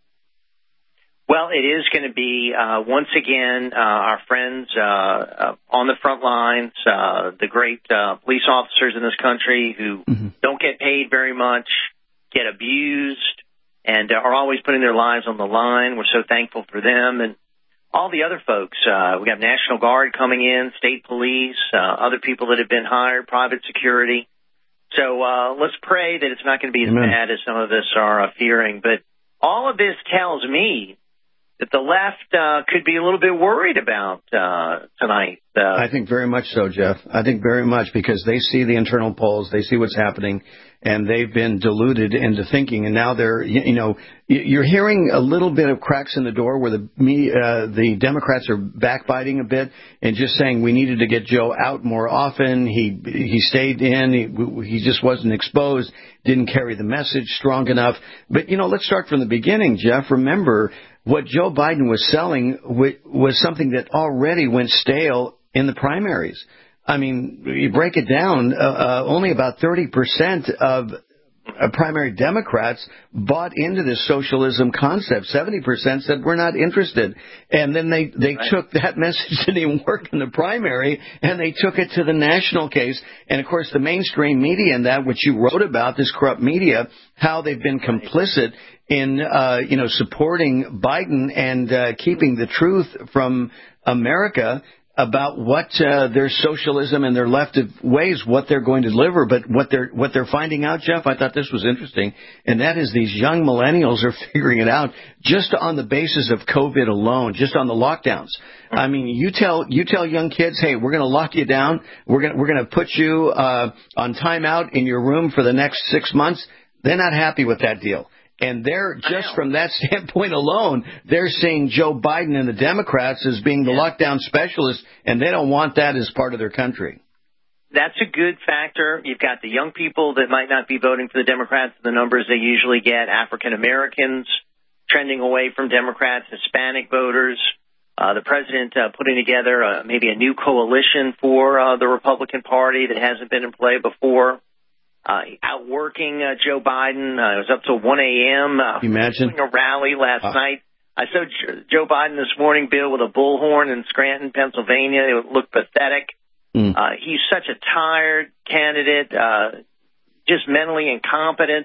Well, it is going to be, uh, once again, uh, our friends uh, uh, on the front lines, uh, the great uh, police officers in this country who mm-hmm. don't get paid very much, get abused, and uh, are always putting their lives on the line. We're so thankful for them. And all the other folks. Uh, we got National Guard coming in, state police, uh, other people that have been hired, private security. So uh, let's pray that it's not going to be as Amen. bad as some of us are uh, fearing. But all of this tells me that the left uh, could be a little bit worried about uh, tonight. Uh, I think very much so, Jeff. I think very much because they see the internal polls, they see what's happening, and they've been deluded into thinking. And now they're, you know, you're hearing a little bit of cracks in the door where the me, uh, the Democrats are backbiting a bit and just saying we needed to get Joe out more often. He he stayed in. He, he just wasn't exposed. Didn't carry the message strong enough. But you know, let's start from the beginning, Jeff. Remember, what Joe Biden was selling was something that already went stale in the primaries. I mean, you break it down, uh, uh, only about thirty percent of uh, primary Democrats bought into this socialism concept. seventy percent said we're not interested. And then they, they right. took that message that didn't work in the primary, and they took it to the national case. And, of course, the mainstream media and that, which you wrote about, this corrupt media, how they've been complicit in, uh, you know, supporting Biden and uh, keeping the truth from America about what uh, their socialism and their left ways, what they're going to deliver. But what they're what they're finding out, Jeff, I thought this was interesting, and that is these young millennials are figuring it out just on the basis of COVID alone, just on the lockdowns. I mean, you tell you tell young kids, hey, we're going to lock you down, we're going we're going to put you uh, on timeout in your room for the next six months. They're not happy with that deal. And they're, just from that standpoint alone, they're seeing Joe Biden and the Democrats as being the yeah. lockdown specialists, and they don't want that as part of their country. That's a good factor. You've got the young people that might not be voting for the Democrats, the numbers they usually get, African Americans trending away from Democrats, Hispanic voters, uh, the president uh, putting together uh, maybe a new coalition for uh, the Republican Party that hasn't been in play before. Uh, outworking uh, Joe Biden. Uh, it was up till one a.m. Uh, Imagine. Doing a rally last uh, night. I saw J- Joe Biden this morning, Bill, with a bullhorn in Scranton, Pennsylvania. It looked pathetic. Mm. Uh, he's such a tired candidate, uh, just mentally incompetent.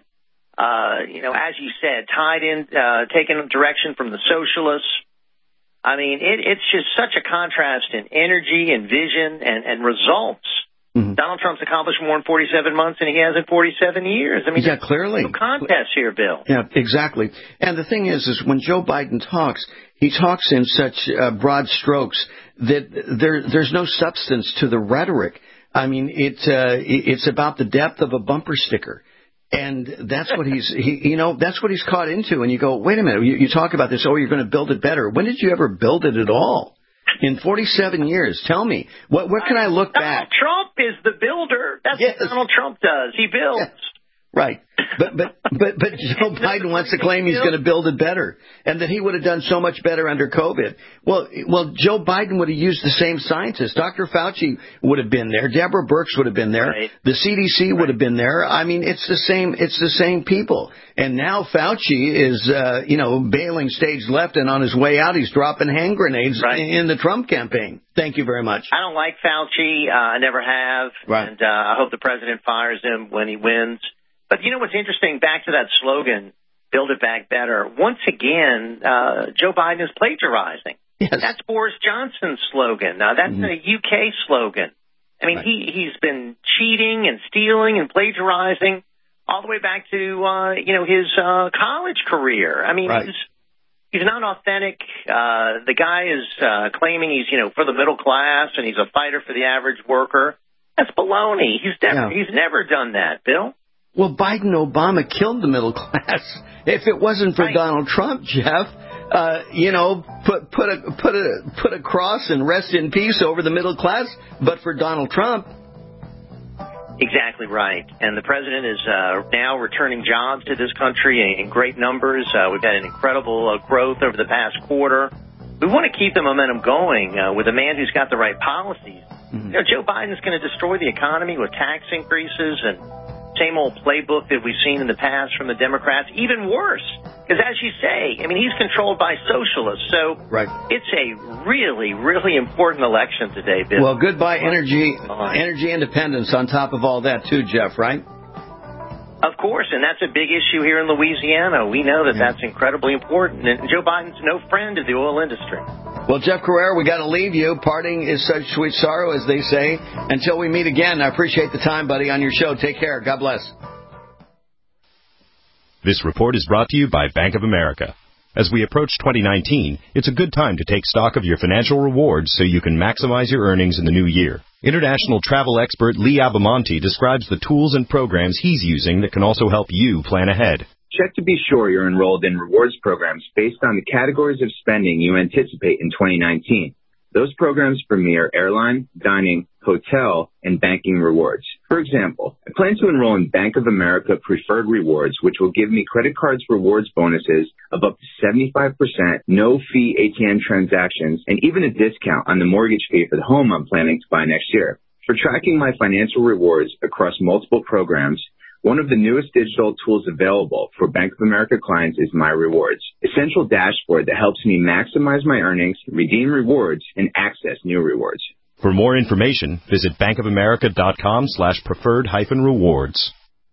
uh, you know, as you said, tied in, uh, taking direction from the socialists. I mean, it, it's just such a contrast in energy and vision and, and results. Mm-hmm. Donald Trump's accomplished more in forty-seven months than he has in forty-seven years. I mean, yeah, clearly. No contest here, Bill. Yeah, exactly. And the thing is, is when Joe Biden talks, he talks in such uh, broad strokes that there, there's no substance to the rhetoric. I mean, it, uh, it's about the depth of a bumper sticker. And that's what he's, he, you know, that's what he's caught into. And you go, wait a minute, you, you talk about this, oh, you're going to build it better. When did you ever build it at all? In forty-seven years, tell me, what, what can I look Donald back? Trump is the builder. That's yes. what Donald Trump does. He builds. Yes. Right. But but but but Joe Biden wants to claim he's going to build it better and that he would have done so much better under COVID. Well, well, Joe Biden would have used the same scientists. Doctor Fauci would have been there. Deborah Birx would have been there. Right. The C D C would have been there. I mean, it's the same. It's the same people. And now Fauci is, uh, you know, bailing stage left, and on his way out, he's dropping hand grenades right. in the Trump campaign. Thank you very much. I don't like Fauci. Uh, I never have. Right. And uh, I hope the president fires him when he wins. But you know what's interesting? Back to that slogan, "Build It Back Better." Once again, uh, Joe Biden is plagiarizing. Yes. That's Boris Johnson's slogan. Now that's mm-hmm. a U K slogan. I mean, right. he he's been cheating and stealing and plagiarizing all the way back to uh, you know his uh, college career. I mean, right. he's he's not authentic. Uh, the guy is uh, claiming he's you know for the middle class and he's a fighter for the average worker. That's baloney. He's never yeah. he's never done that, Bill. Well, Biden Obama killed the middle class. If it wasn't for right. Donald Trump, Jeff, uh, you know, put put a put a put a cross and rest in peace over the middle class. But for Donald Trump, exactly right. And the president is uh, now returning jobs to this country in great numbers. Uh, we've had an incredible uh, growth over the past quarter. We want to keep the momentum going uh, with a man who's got the right policies. Mm-hmm. You know, Joe Biden's going to destroy the economy with tax increases and same old playbook that we've seen in the past from the Democrats, even worse. Because as you say, I mean, he's controlled by socialists. So right. it's a really, really important election today, Bill. Well, goodbye energy, energy independence on top of all that, too, Jeff, right? Of course, and that's a big issue here in Louisiana. We know that yeah. that's incredibly important. And Joe Biden's no friend of the oil industry. Well, Jeff Crouere, we got to leave you. Parting is such sweet sorrow, as they say. Until we meet again, I appreciate the time, buddy, on your show. Take care. God bless. This report is brought to you by Bank of America. As we approach twenty nineteen, it's a good time to take stock of your financial rewards so you can maximize your earnings in the new year. International travel expert Lee Abamonte describes the tools and programs he's using that can also help you plan ahead. Check to be sure you're enrolled in rewards programs based on the categories of spending you anticipate in twenty nineteen. Those programs premiere airline, dining, hotel, and banking rewards. For example, I plan to enroll in Bank of America Preferred Rewards, which will give me credit cards rewards bonuses of up to seventy-five percent, no-fee A T M transactions, and even a discount on the mortgage fee for the home I'm planning to buy next year. For tracking my financial rewards across multiple programs, one of the newest digital tools available for Bank of America clients is My Rewards, a central dashboard that helps me maximize my earnings, redeem rewards, and access new rewards. For more information, visit bankofamerica.com slash preferred hyphen rewards.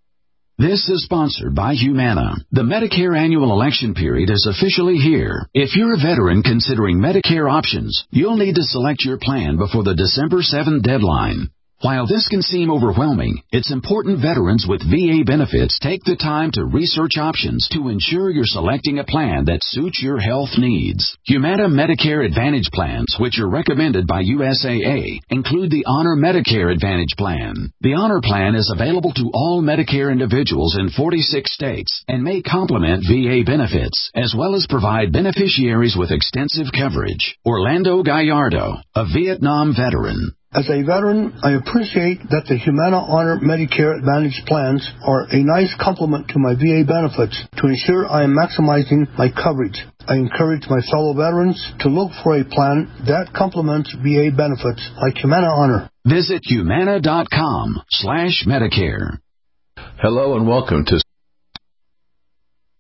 This is sponsored by Humana. The Medicare annual election period is officially here. If you're a veteran considering Medicare options, you'll need to select your plan before the December seventh deadline. While this can seem overwhelming, it's important veterans with V A benefits take the time to research options to ensure you're selecting a plan that suits your health needs. Humana Medicare Advantage plans, which are recommended by U S A A, include the Honor Medicare Advantage Plan. The Honor Plan is available to all Medicare individuals in forty-six states and may complement V A benefits, as well as provide beneficiaries with extensive coverage. Orlando Gallardo, a Vietnam veteran. As a veteran, I appreciate that the Humana Honor Medicare Advantage plans are a nice complement to my V A benefits to ensure I am maximizing my coverage. I encourage my fellow veterans to look for a plan that complements V A benefits like Humana Honor. Visit humana.com slash Medicare. Hello and welcome to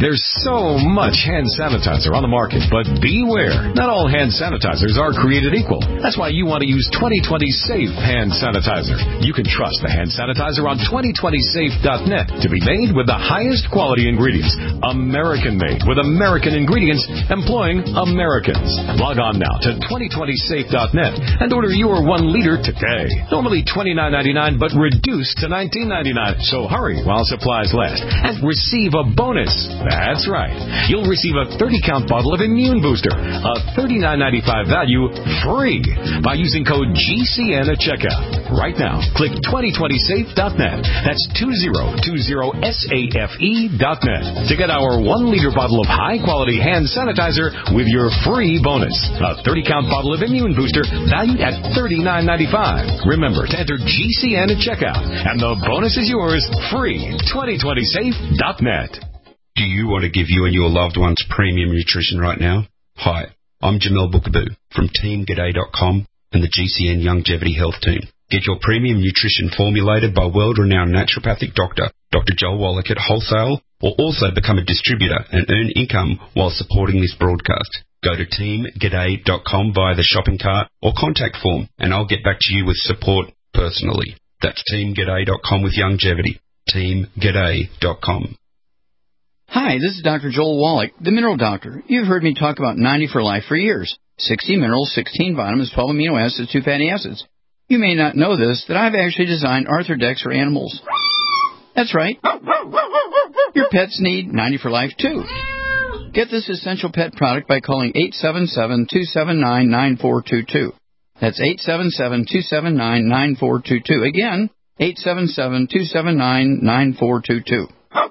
There's so much hand sanitizer on the market, but beware. Not all hand sanitizers are created equal. That's why you want to use twenty twenty Safe Hand Sanitizer. You can trust the hand sanitizer on twenty twenty safe dot net to be made with the highest quality ingredients. American-made with American ingredients employing Americans. Log on now to twenty twenty safe dot net and order your one liter today. Normally twenty-nine ninety-nine, but reduced to nineteen ninety-nine. So hurry while supplies last and receive a bonus. That's right. You'll receive a thirty count bottle of Immune Booster, a thirty-nine ninety-five value, free by using code G C N at checkout. Right now, click twenty twenty safe dot net. That's twenty twenty safe dot net to get our one liter bottle of high-quality hand sanitizer with your free bonus. A thirty count bottle of Immune Booster valued at thirty-nine ninety-five. Remember to enter G C N at checkout, and the bonus is yours free. twenty twenty safe dot net. Do you want to give you and your loved ones premium nutrition right now? Hi, I'm Jamel Bookaboo from team g'day dot com and the G C N Longevity Health Team. Get your premium nutrition formulated by world-renowned naturopathic doctor, Doctor Joel Wallach at wholesale, or also become a distributor and earn income while supporting this broadcast. Go to team g'day dot com via the shopping cart or contact form, and I'll get back to you with support personally. That's team g'day dot com with longevity. team g'day dot com. Hi, this is Doctor Joel Wallach, the Mineral Doctor. You've heard me talk about ninety for Life for years. sixty minerals, sixteen vitamins, twelve amino acids, two fatty acids. You may not know this, that I've actually designed Arthrodex for animals. That's right. Your pets need ninety for Life, too. Get this essential pet product by calling eight seven seven, two seven nine, nine four two two. That's eight seven seven, two seven nine, nine four two two. Again, eight seven seven, two seven nine, nine four two two.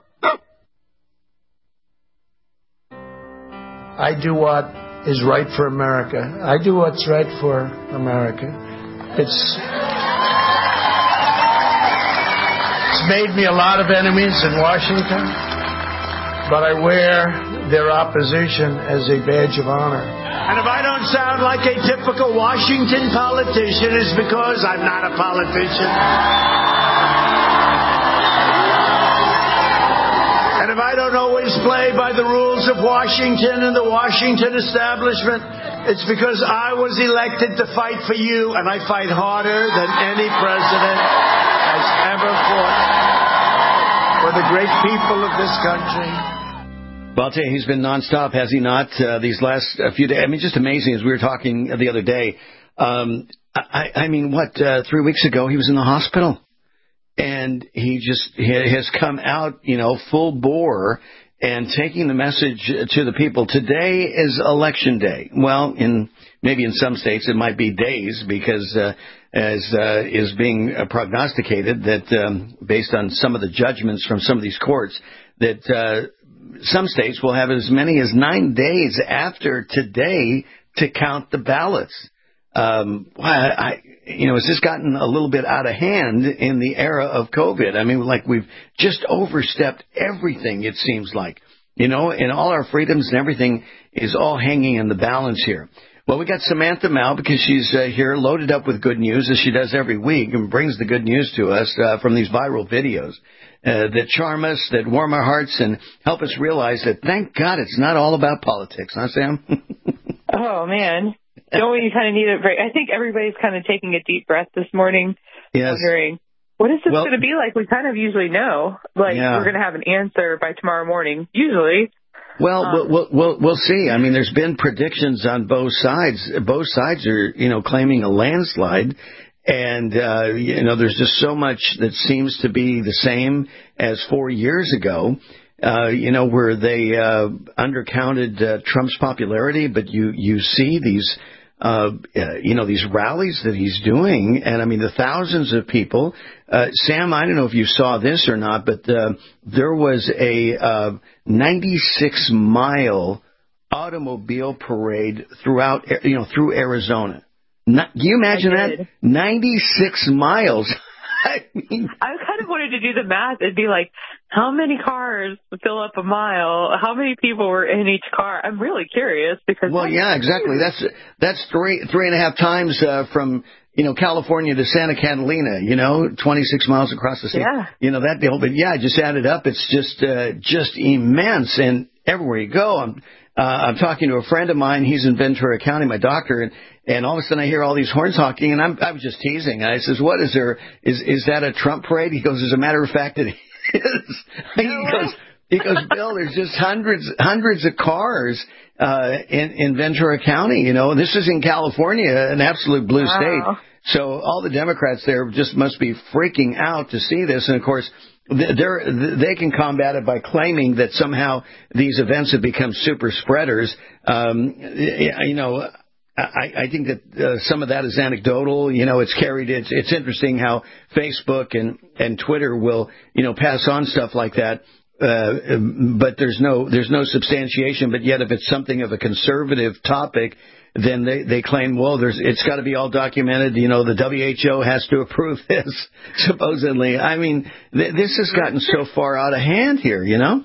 I do what is right for America. I do what's right for America. It's it's made me a lot of enemies in Washington, but I wear their opposition as a badge of honor. And if I don't sound like a typical Washington politician, it's because I'm not a politician. And if I don't always play by the rules of Washington and the Washington establishment, it's because I was elected to fight for you, and I fight harder than any president has ever fought for the great people of this country. Well, I'll tell you, he's been nonstop, has he not, uh, these last uh, few days? I mean, just amazing, as we were talking the other day. Um, I, I mean, what, uh, three weeks ago, he was in the hospital. And he just he has come out, you know, full bore and taking the message to the people. Today is election day. Well, in maybe in some states it might be days because, uh, as uh, is being prognosticated, that um, based on some of the judgments from some of these courts, that uh, some states will have as many as nine days after today to count the ballots. Um, I, you know, has this gotten a little bit out of hand in the era of COVID? I mean, like we've just overstepped everything, it seems like, you know, and all our freedoms and everything is all hanging in the balance here. Well, we got Samantha Mao because she's uh, here loaded up with good news, as she does every week, and brings the good news to us uh, from these viral videos uh, that charm us, that warm our hearts, and help us realize that, thank God, it's not all about politics, huh, Sam? Oh, man. Don't we kind of need a break? I think everybody's kind of taking a deep breath this morning, yes. wondering, what is this well, going to be like? We kind of usually know, like, yeah. we're going to have an answer by tomorrow morning, usually. Well, um, we'll, we'll, we'll see. I mean, there's been predictions on both sides. Both sides are, you know, claiming a landslide. And, uh, you know, there's just so much that seems to be the same as four years ago. Uh, you know, where they uh, undercounted uh, Trump's popularity, but you, you see these, uh, uh, you know, these rallies that he's doing, and I mean the thousands of people. Uh, Sam, I don't know if you saw this or not, but uh, there was a uh, ninety-six mile automobile parade throughout, you know, through Arizona. Not, can you imagine that? ninety-six miles. I mean, I kind of wanted to do the math. It'd be like, how many cars fill up a mile? How many people were in each car? I'm really curious because. Well, yeah, exactly. That's that's three three and a half times uh, from you know, California to Santa Catalina, you know, twenty-six miles across the state. Yeah. You know, that deal. But yeah, just add it up. It's just, uh, just immense. And everywhere you go, I'm, uh, I'm talking to a friend of mine. He's in Ventura County, my doctor, and, and all of a sudden I hear all these horns honking, and I'm, I was just teasing. I says, what is there? Is, is that a Trump parade? He goes, as a matter of fact, it is. He goes, he goes, Bill, there's just hundreds, hundreds of cars, uh, in, in Ventura County. You know, this is in California, an absolute blue Wow. state. So all the Democrats there just must be freaking out to see this. And of course, they're, they can combat it by claiming that somehow these events have become super spreaders. Um, you know, I, I think that uh, some of that is anecdotal. You know, it's carried. It's, it's interesting how Facebook and, and Twitter will, you know, pass on stuff like that. Uh, but there's no there's no substantiation. But yet, if it's something of a conservative topic, then they, they claim, well, there's it's got to be all documented. You know, the W H O has to approve this, supposedly. I mean, th- this has gotten so far out of hand here, you know?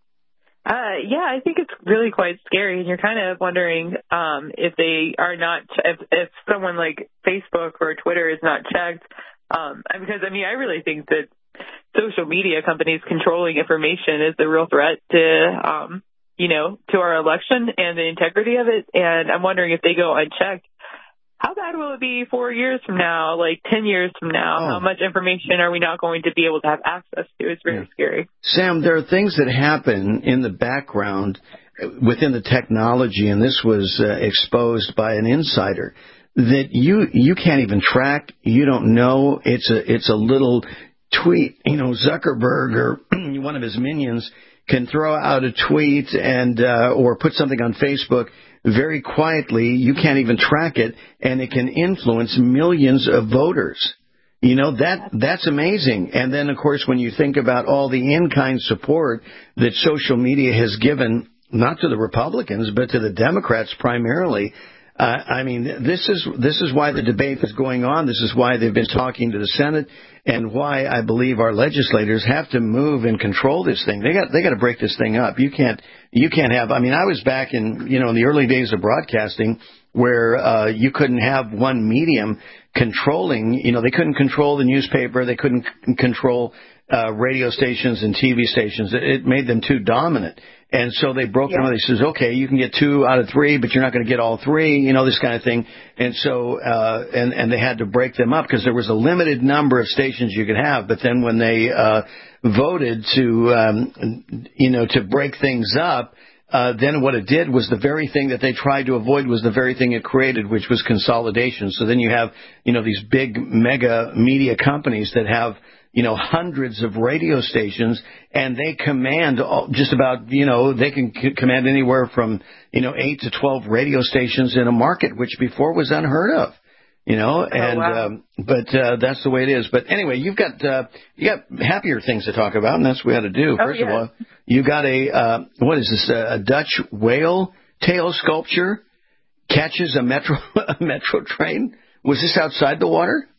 Uh, yeah, I think it's really quite scary, and you're kind of wondering um, if they are not, if, if someone like Facebook or Twitter is not checked, um, because, I mean, I really think that social media companies controlling information is the real threat to, um, you know, to our election and the integrity of it. And I'm wondering if they go unchecked, how bad will it be four years from now, like ten years from now? Oh. How much information are we not going to be able to have access to? It's very yeah. scary. Sam, there are things that happen in the background within the technology, and this was uh, exposed by an insider, that you you can't even track. You don't know. It's a it's a little tweet. You know, Zuckerberg or one of his minions can throw out a tweet and uh, or put something on Facebook very quietly. You can't even track it, and it can influence millions of voters. You know, that that's amazing. And then, of course, when you think about all the in-kind support that social media has given, not to the Republicans, but to the Democrats primarily, uh, I mean, this is this is why the debate is going on. This is why they've been talking to the Senate, and why I believe our legislators have to move and control this thing. They got they got to break this thing up. You can't you can't have. I mean, I was back in you know in the early days of broadcasting where uh, you couldn't have one medium controlling. You know, they couldn't control the newspaper. They couldn't c- control uh, radio stations and T V stations. It, it made them too dominant. And so they broke yeah. them up. They says, okay, you can get two out of three, but you're not going to get all three, you know, this kind of thing. And so, uh, and, and they had to break them up because there was a limited number of stations you could have. But then when they, uh, voted to, um, you know, to break things up, uh, then what it did was the very thing that they tried to avoid was the very thing it created, which was consolidation. So then you have, you know, these big mega media companies that have, you know, hundreds of radio stations, and they command all, just about, you know, they can c- command anywhere from, you know, eight to twelve radio stations in a market, which before was unheard of, you know, and, oh, wow. um, but, uh, that's the way it is. But anyway, you've got, uh, you got happier things to talk about, and that's what we had to do. Oh, First yeah. of all, you got a, uh, what is this, a Dutch whale tail sculpture catches a metro, a metro train? Was this outside the water?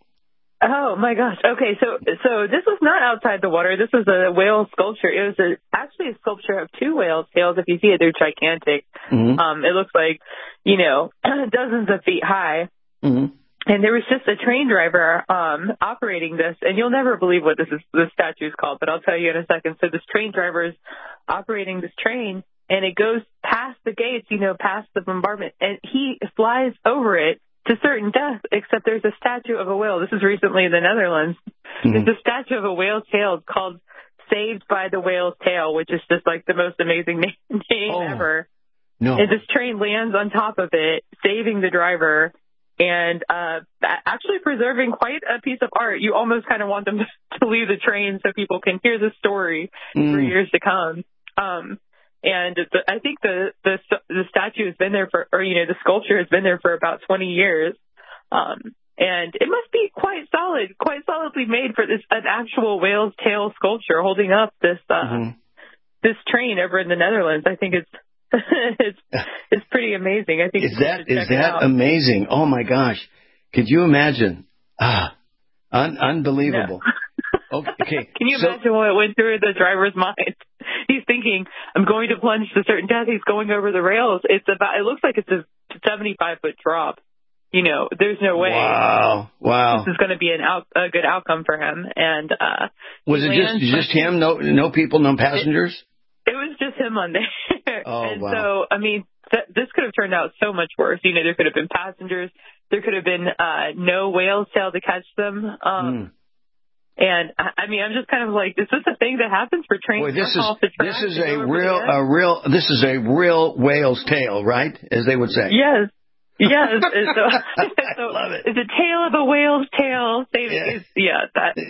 Oh my gosh. Okay, so so this was not outside the water. This was a whale sculpture. It was a, actually a sculpture of two whales' tails. If you see it, they're gigantic. Mm-hmm. Um, it looks like, you know, dozens of feet high. Mm-hmm. And there was just a train driver um, operating this, and you'll never believe what this is. This statue is called, but I'll tell you in a second. So this train driver is operating this train, and it goes past the gates, you know, past the bombardment, and he flies over it to certain death, except there's a statue of a whale. This is recently in the Netherlands. Mm-hmm. There's a statue of a whale's tail called Saved by the Whale's Tail, which is just like the most amazing name, name oh, ever. No. And this train lands on top of it, saving the driver, and uh, actually preserving quite a piece of art. You almost kind of want them to leave the train so people can hear the story mm. for years to come. Um, And the, I think the, the the statue has been there for, or, you know, the sculpture has been there for about twenty years. Um, and it must be quite solid, quite solidly made for this, an actual whale's tail sculpture holding up this, uh, mm-hmm. this train over in the Netherlands. I think it's, it's, it's pretty amazing. I think is that, is that amazing? Oh my gosh. Could you imagine? Ah, un- unbelievable. No. Okay. Can you so, imagine what went through the driver's mind? He's thinking, I'm going to plunge to certain death. He's going over the rails. It's about, it looks like it's a seventy-five foot drop. you know, there's no way. Wow. Wow. This is going to be an out, a good outcome for him. And uh, was it just just him? No, no people, no passengers. It, it was just him on there. Oh, and wow. so, I mean, th- this could have turned out so much worse. You know, there could have been passengers. There could have been uh, no whale's tail to catch them. Um, mm. And I mean, I'm just kind of like, is this a thing that happens for trains? Boy, this is this is a real a real this is a real whale's tail, right? As they would say. Yes, yes. So, so I love it. It's a tail of a whale's tail. Yeah, yeah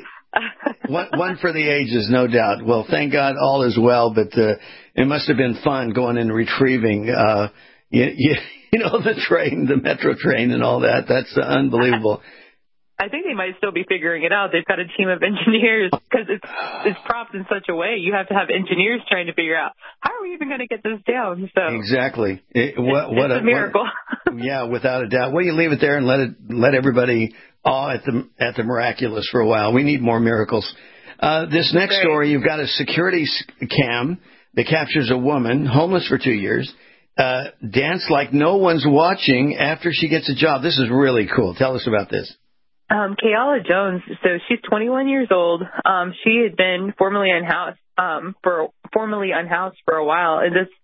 that. one, one for the ages, no doubt. Well, thank God all is well, but uh, it must have been fun going and retrieving, uh, you, you, you know, the train, the metro train, and all that. That's uh, unbelievable. I think they might still be figuring it out. They've got a team of engineers because it's it's propped in such a way. You have to have engineers trying to figure out how are we even going to get this down. So exactly, it, what, it's, what it's a, a miracle. What, yeah, without a doubt. Well, you leave it there and let it let everybody awe at the at the miraculous for a while. We need more miracles. Uh, this next right. story, you've got a security cam that captures a woman homeless for two years. Uh, dance like no one's watching after she gets a job. This is really cool. Tell us about this. Um, Kayala Jones, so she's twenty-one years old. Um, she had been formerly unhoused, um, for, formerly unhoused for a while. And this,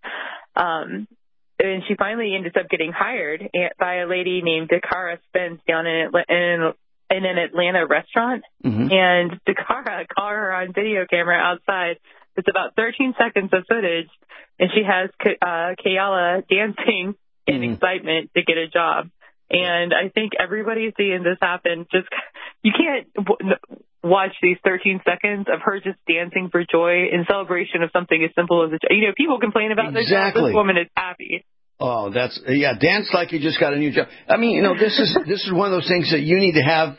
um, and she finally ended up getting hired by a lady named Dakara Spence down in, in, in an Atlanta restaurant. Mm-hmm. And Dakara caught her on video camera outside. It's about thirteen seconds of footage. And she has, uh, Kayala dancing in mm-hmm. excitement to get a job. And I think everybody seeing this happen, just, you can't w- watch these thirteen seconds of her just dancing for joy in celebration of something as simple as a, you know, people complain about exactly. their job. This woman is happy. Oh, that's, yeah, dance like you just got a new job. I mean, you know, this is, this is one of those things that you need to have,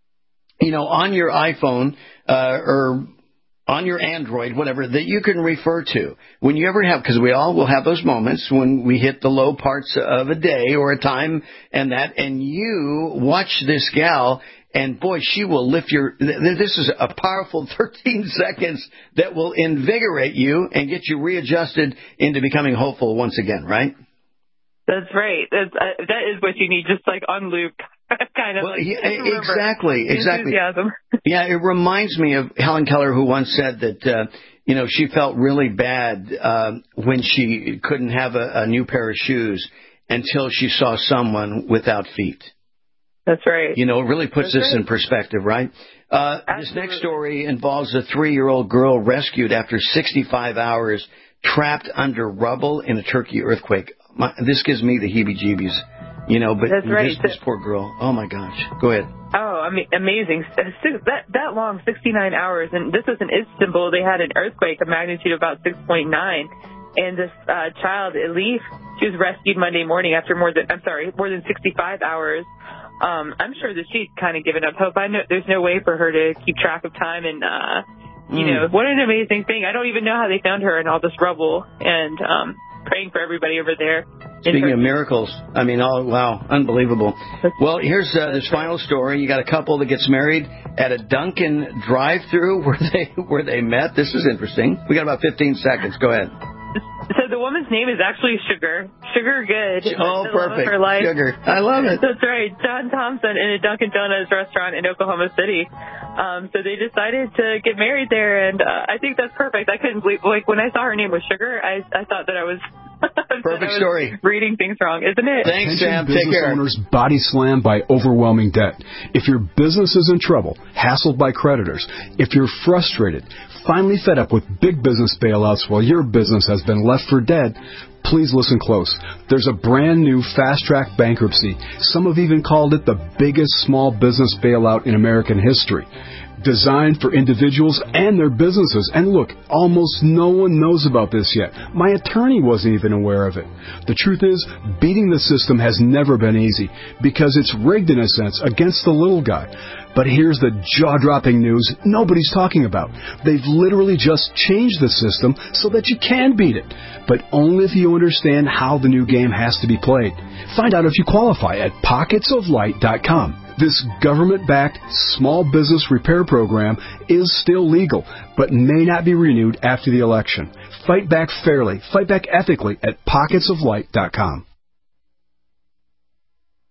you know, on your iPhone, uh, or on your Android, whatever, that you can refer to. When you ever have, because we all will have those moments when we hit the low parts of a day or a time and that, and you watch this gal, and boy, she will lift your, this is a powerful thirteen seconds that will invigorate you and get you readjusted into becoming hopeful once again, right? That's right. That's, uh, that is what you need, just like on loop. kind of well, like, yeah, exactly, exactly. Yeah, it reminds me of Helen Keller, who once said that, uh, you know, she felt really bad uh, when she couldn't have a, a new pair of shoes until she saw someone without feet. That's right. You know, it really puts That's this right. in perspective, right? Uh, this next story involves a three-year-old girl rescued after sixty-five hours trapped under rubble in a Turkey earthquake. My, this gives me the heebie-jeebies. You know, but That's right. this, this poor girl, oh, my gosh. Go ahead. Oh, I mean, amazing. That that long, sixty-nine hours. And this was in Istanbul. They had an earthquake, a magnitude of about six point nine. And this uh, child, Elif, she was rescued Monday morning after more than, I'm sorry, more than sixty-five hours. Um, I'm sure that she's kind of given up hope. I know there's no way for her to keep track of time. And, uh, you mm. know, what an amazing thing. I don't even know how they found her in all this rubble. And um, praying for everybody over there. Speaking of miracles, I mean, oh, wow, unbelievable. Well, here's uh, this final story. You got a couple that gets married at a Dunkin' drive-thru where they where they met. This is interesting. We got about fifteen seconds. Go ahead. So the woman's name is actually Sugar. Sugar Good. Oh, the perfect. Love of her life. Sugar. I love it. That's right. John Thompson in a Dunkin' Donuts restaurant in Oklahoma City. Um, so they decided to get married there, and uh, I think that's perfect. I couldn't believe, like, when I saw her name was Sugar, I I thought that I was... Perfect story. Reading things wrong, isn't it? Thanks, Sam. Take care. Business owners body slammed by overwhelming debt. If your business is in trouble, hassled by creditors, if you're frustrated, finally fed up with big business bailouts while your business has been left for dead, please listen close. There's a brand new fast-track bankruptcy. Some have even called it the biggest small business bailout in American history. Designed for individuals and their businesses. And look, almost no one knows about this yet. My attorney wasn't even aware of it. The truth is, beating the system has never been easy because it's rigged in a sense against the little guy. But here's the jaw-dropping news nobody's talking about. They've literally just changed the system so that you can beat it, but only if you understand how the new game has to be played. Find out if you qualify at pockets of light dot com. This government-backed small business repair program is still legal, but may not be renewed after the election. Fight back fairly, fight back ethically at pockets of light dot com.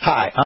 Hi.